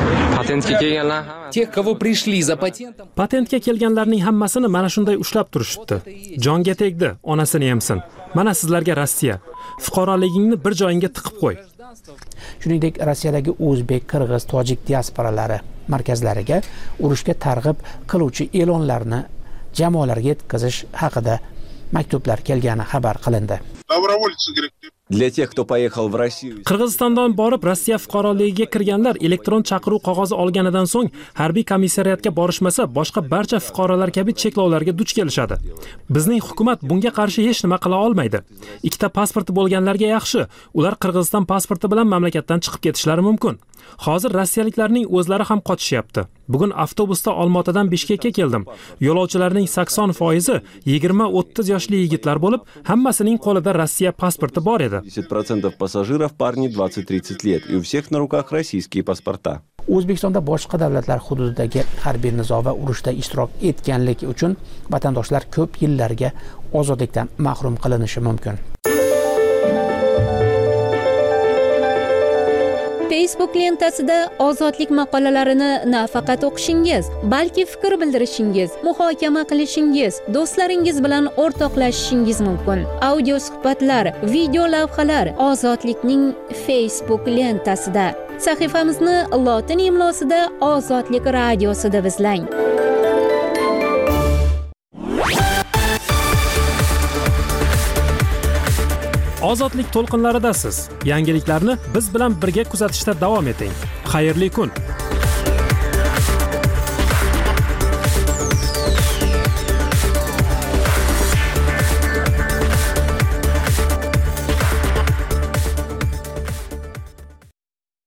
etildi. Patentga kelganlarning hammasini mana shunday ushlab turishibdi. Jonga tegdi, onasini yemsin. Mana sizlarga Rossiya. Fuqaroligingni bir joyingga tiqib qo'y. Shuningdek, Rossiyadagi o'zbek, qirg'iz, tojik diasporalari markazlariga urushga targ'ib qiluvchi e'lonlarni jamoalarga yetkazish haqida maktublar kelgani xabar qilindi. Для тех, кто поехал в Россию. Qirg'izistondan borib Rossiya fuqaroligiga kirganlar elektron chaqiruv qog'ozi olganidan so'ng harbiy komissariyatga borishmasa, boshqa barcha fuqarolar kabi cheklovlarga duch kelishadi. Bizning hukumat bunga qarshi hech nima qila olmaydi. Ikkita pasporti bo'lganlarga yaxshi, ular Qirg'iziston pasporti bilan mamlakatdan chiqib ketishlari mumkin. Hozir rossiyaliklarning o'zlari ham qochishyapti. Bugun avtobusda Olmaotadan Bishkekka keldim. Yo'lovchilarning 80% 20-30 yoshli yigitlar bo'lib, hammasining qo'lida Rossiya pasporti bor edi. 10% пассажиров парни 20-30 лет, и у всех на руках российские паспорта. O'zbekistonda boshqa davlatlar hududidagi harbiy nizo va urushda ishtirok etganligi uchun vatandoshlar ko'p yillarga ozodlikdan mahrum qilinishi mumkin. Facebook lentasida ozodlik maqolalarini nafaqat o'qishingiz, balki fikr bildirishingiz, muhokama qilishingiz, do'stlaringiz bilan o'rtoqlashishingiz mumkin. Audio suhbatlar, video lavhalar ozodlikning Facebook lentasida. Sahifamizni lotin imlosida Ozodlik radiosi deb izlang. Ozodlik to'lqinlaridasiz. Yangiliklarni biz bilan birga kuzatishda davom eting. Xayrli kun.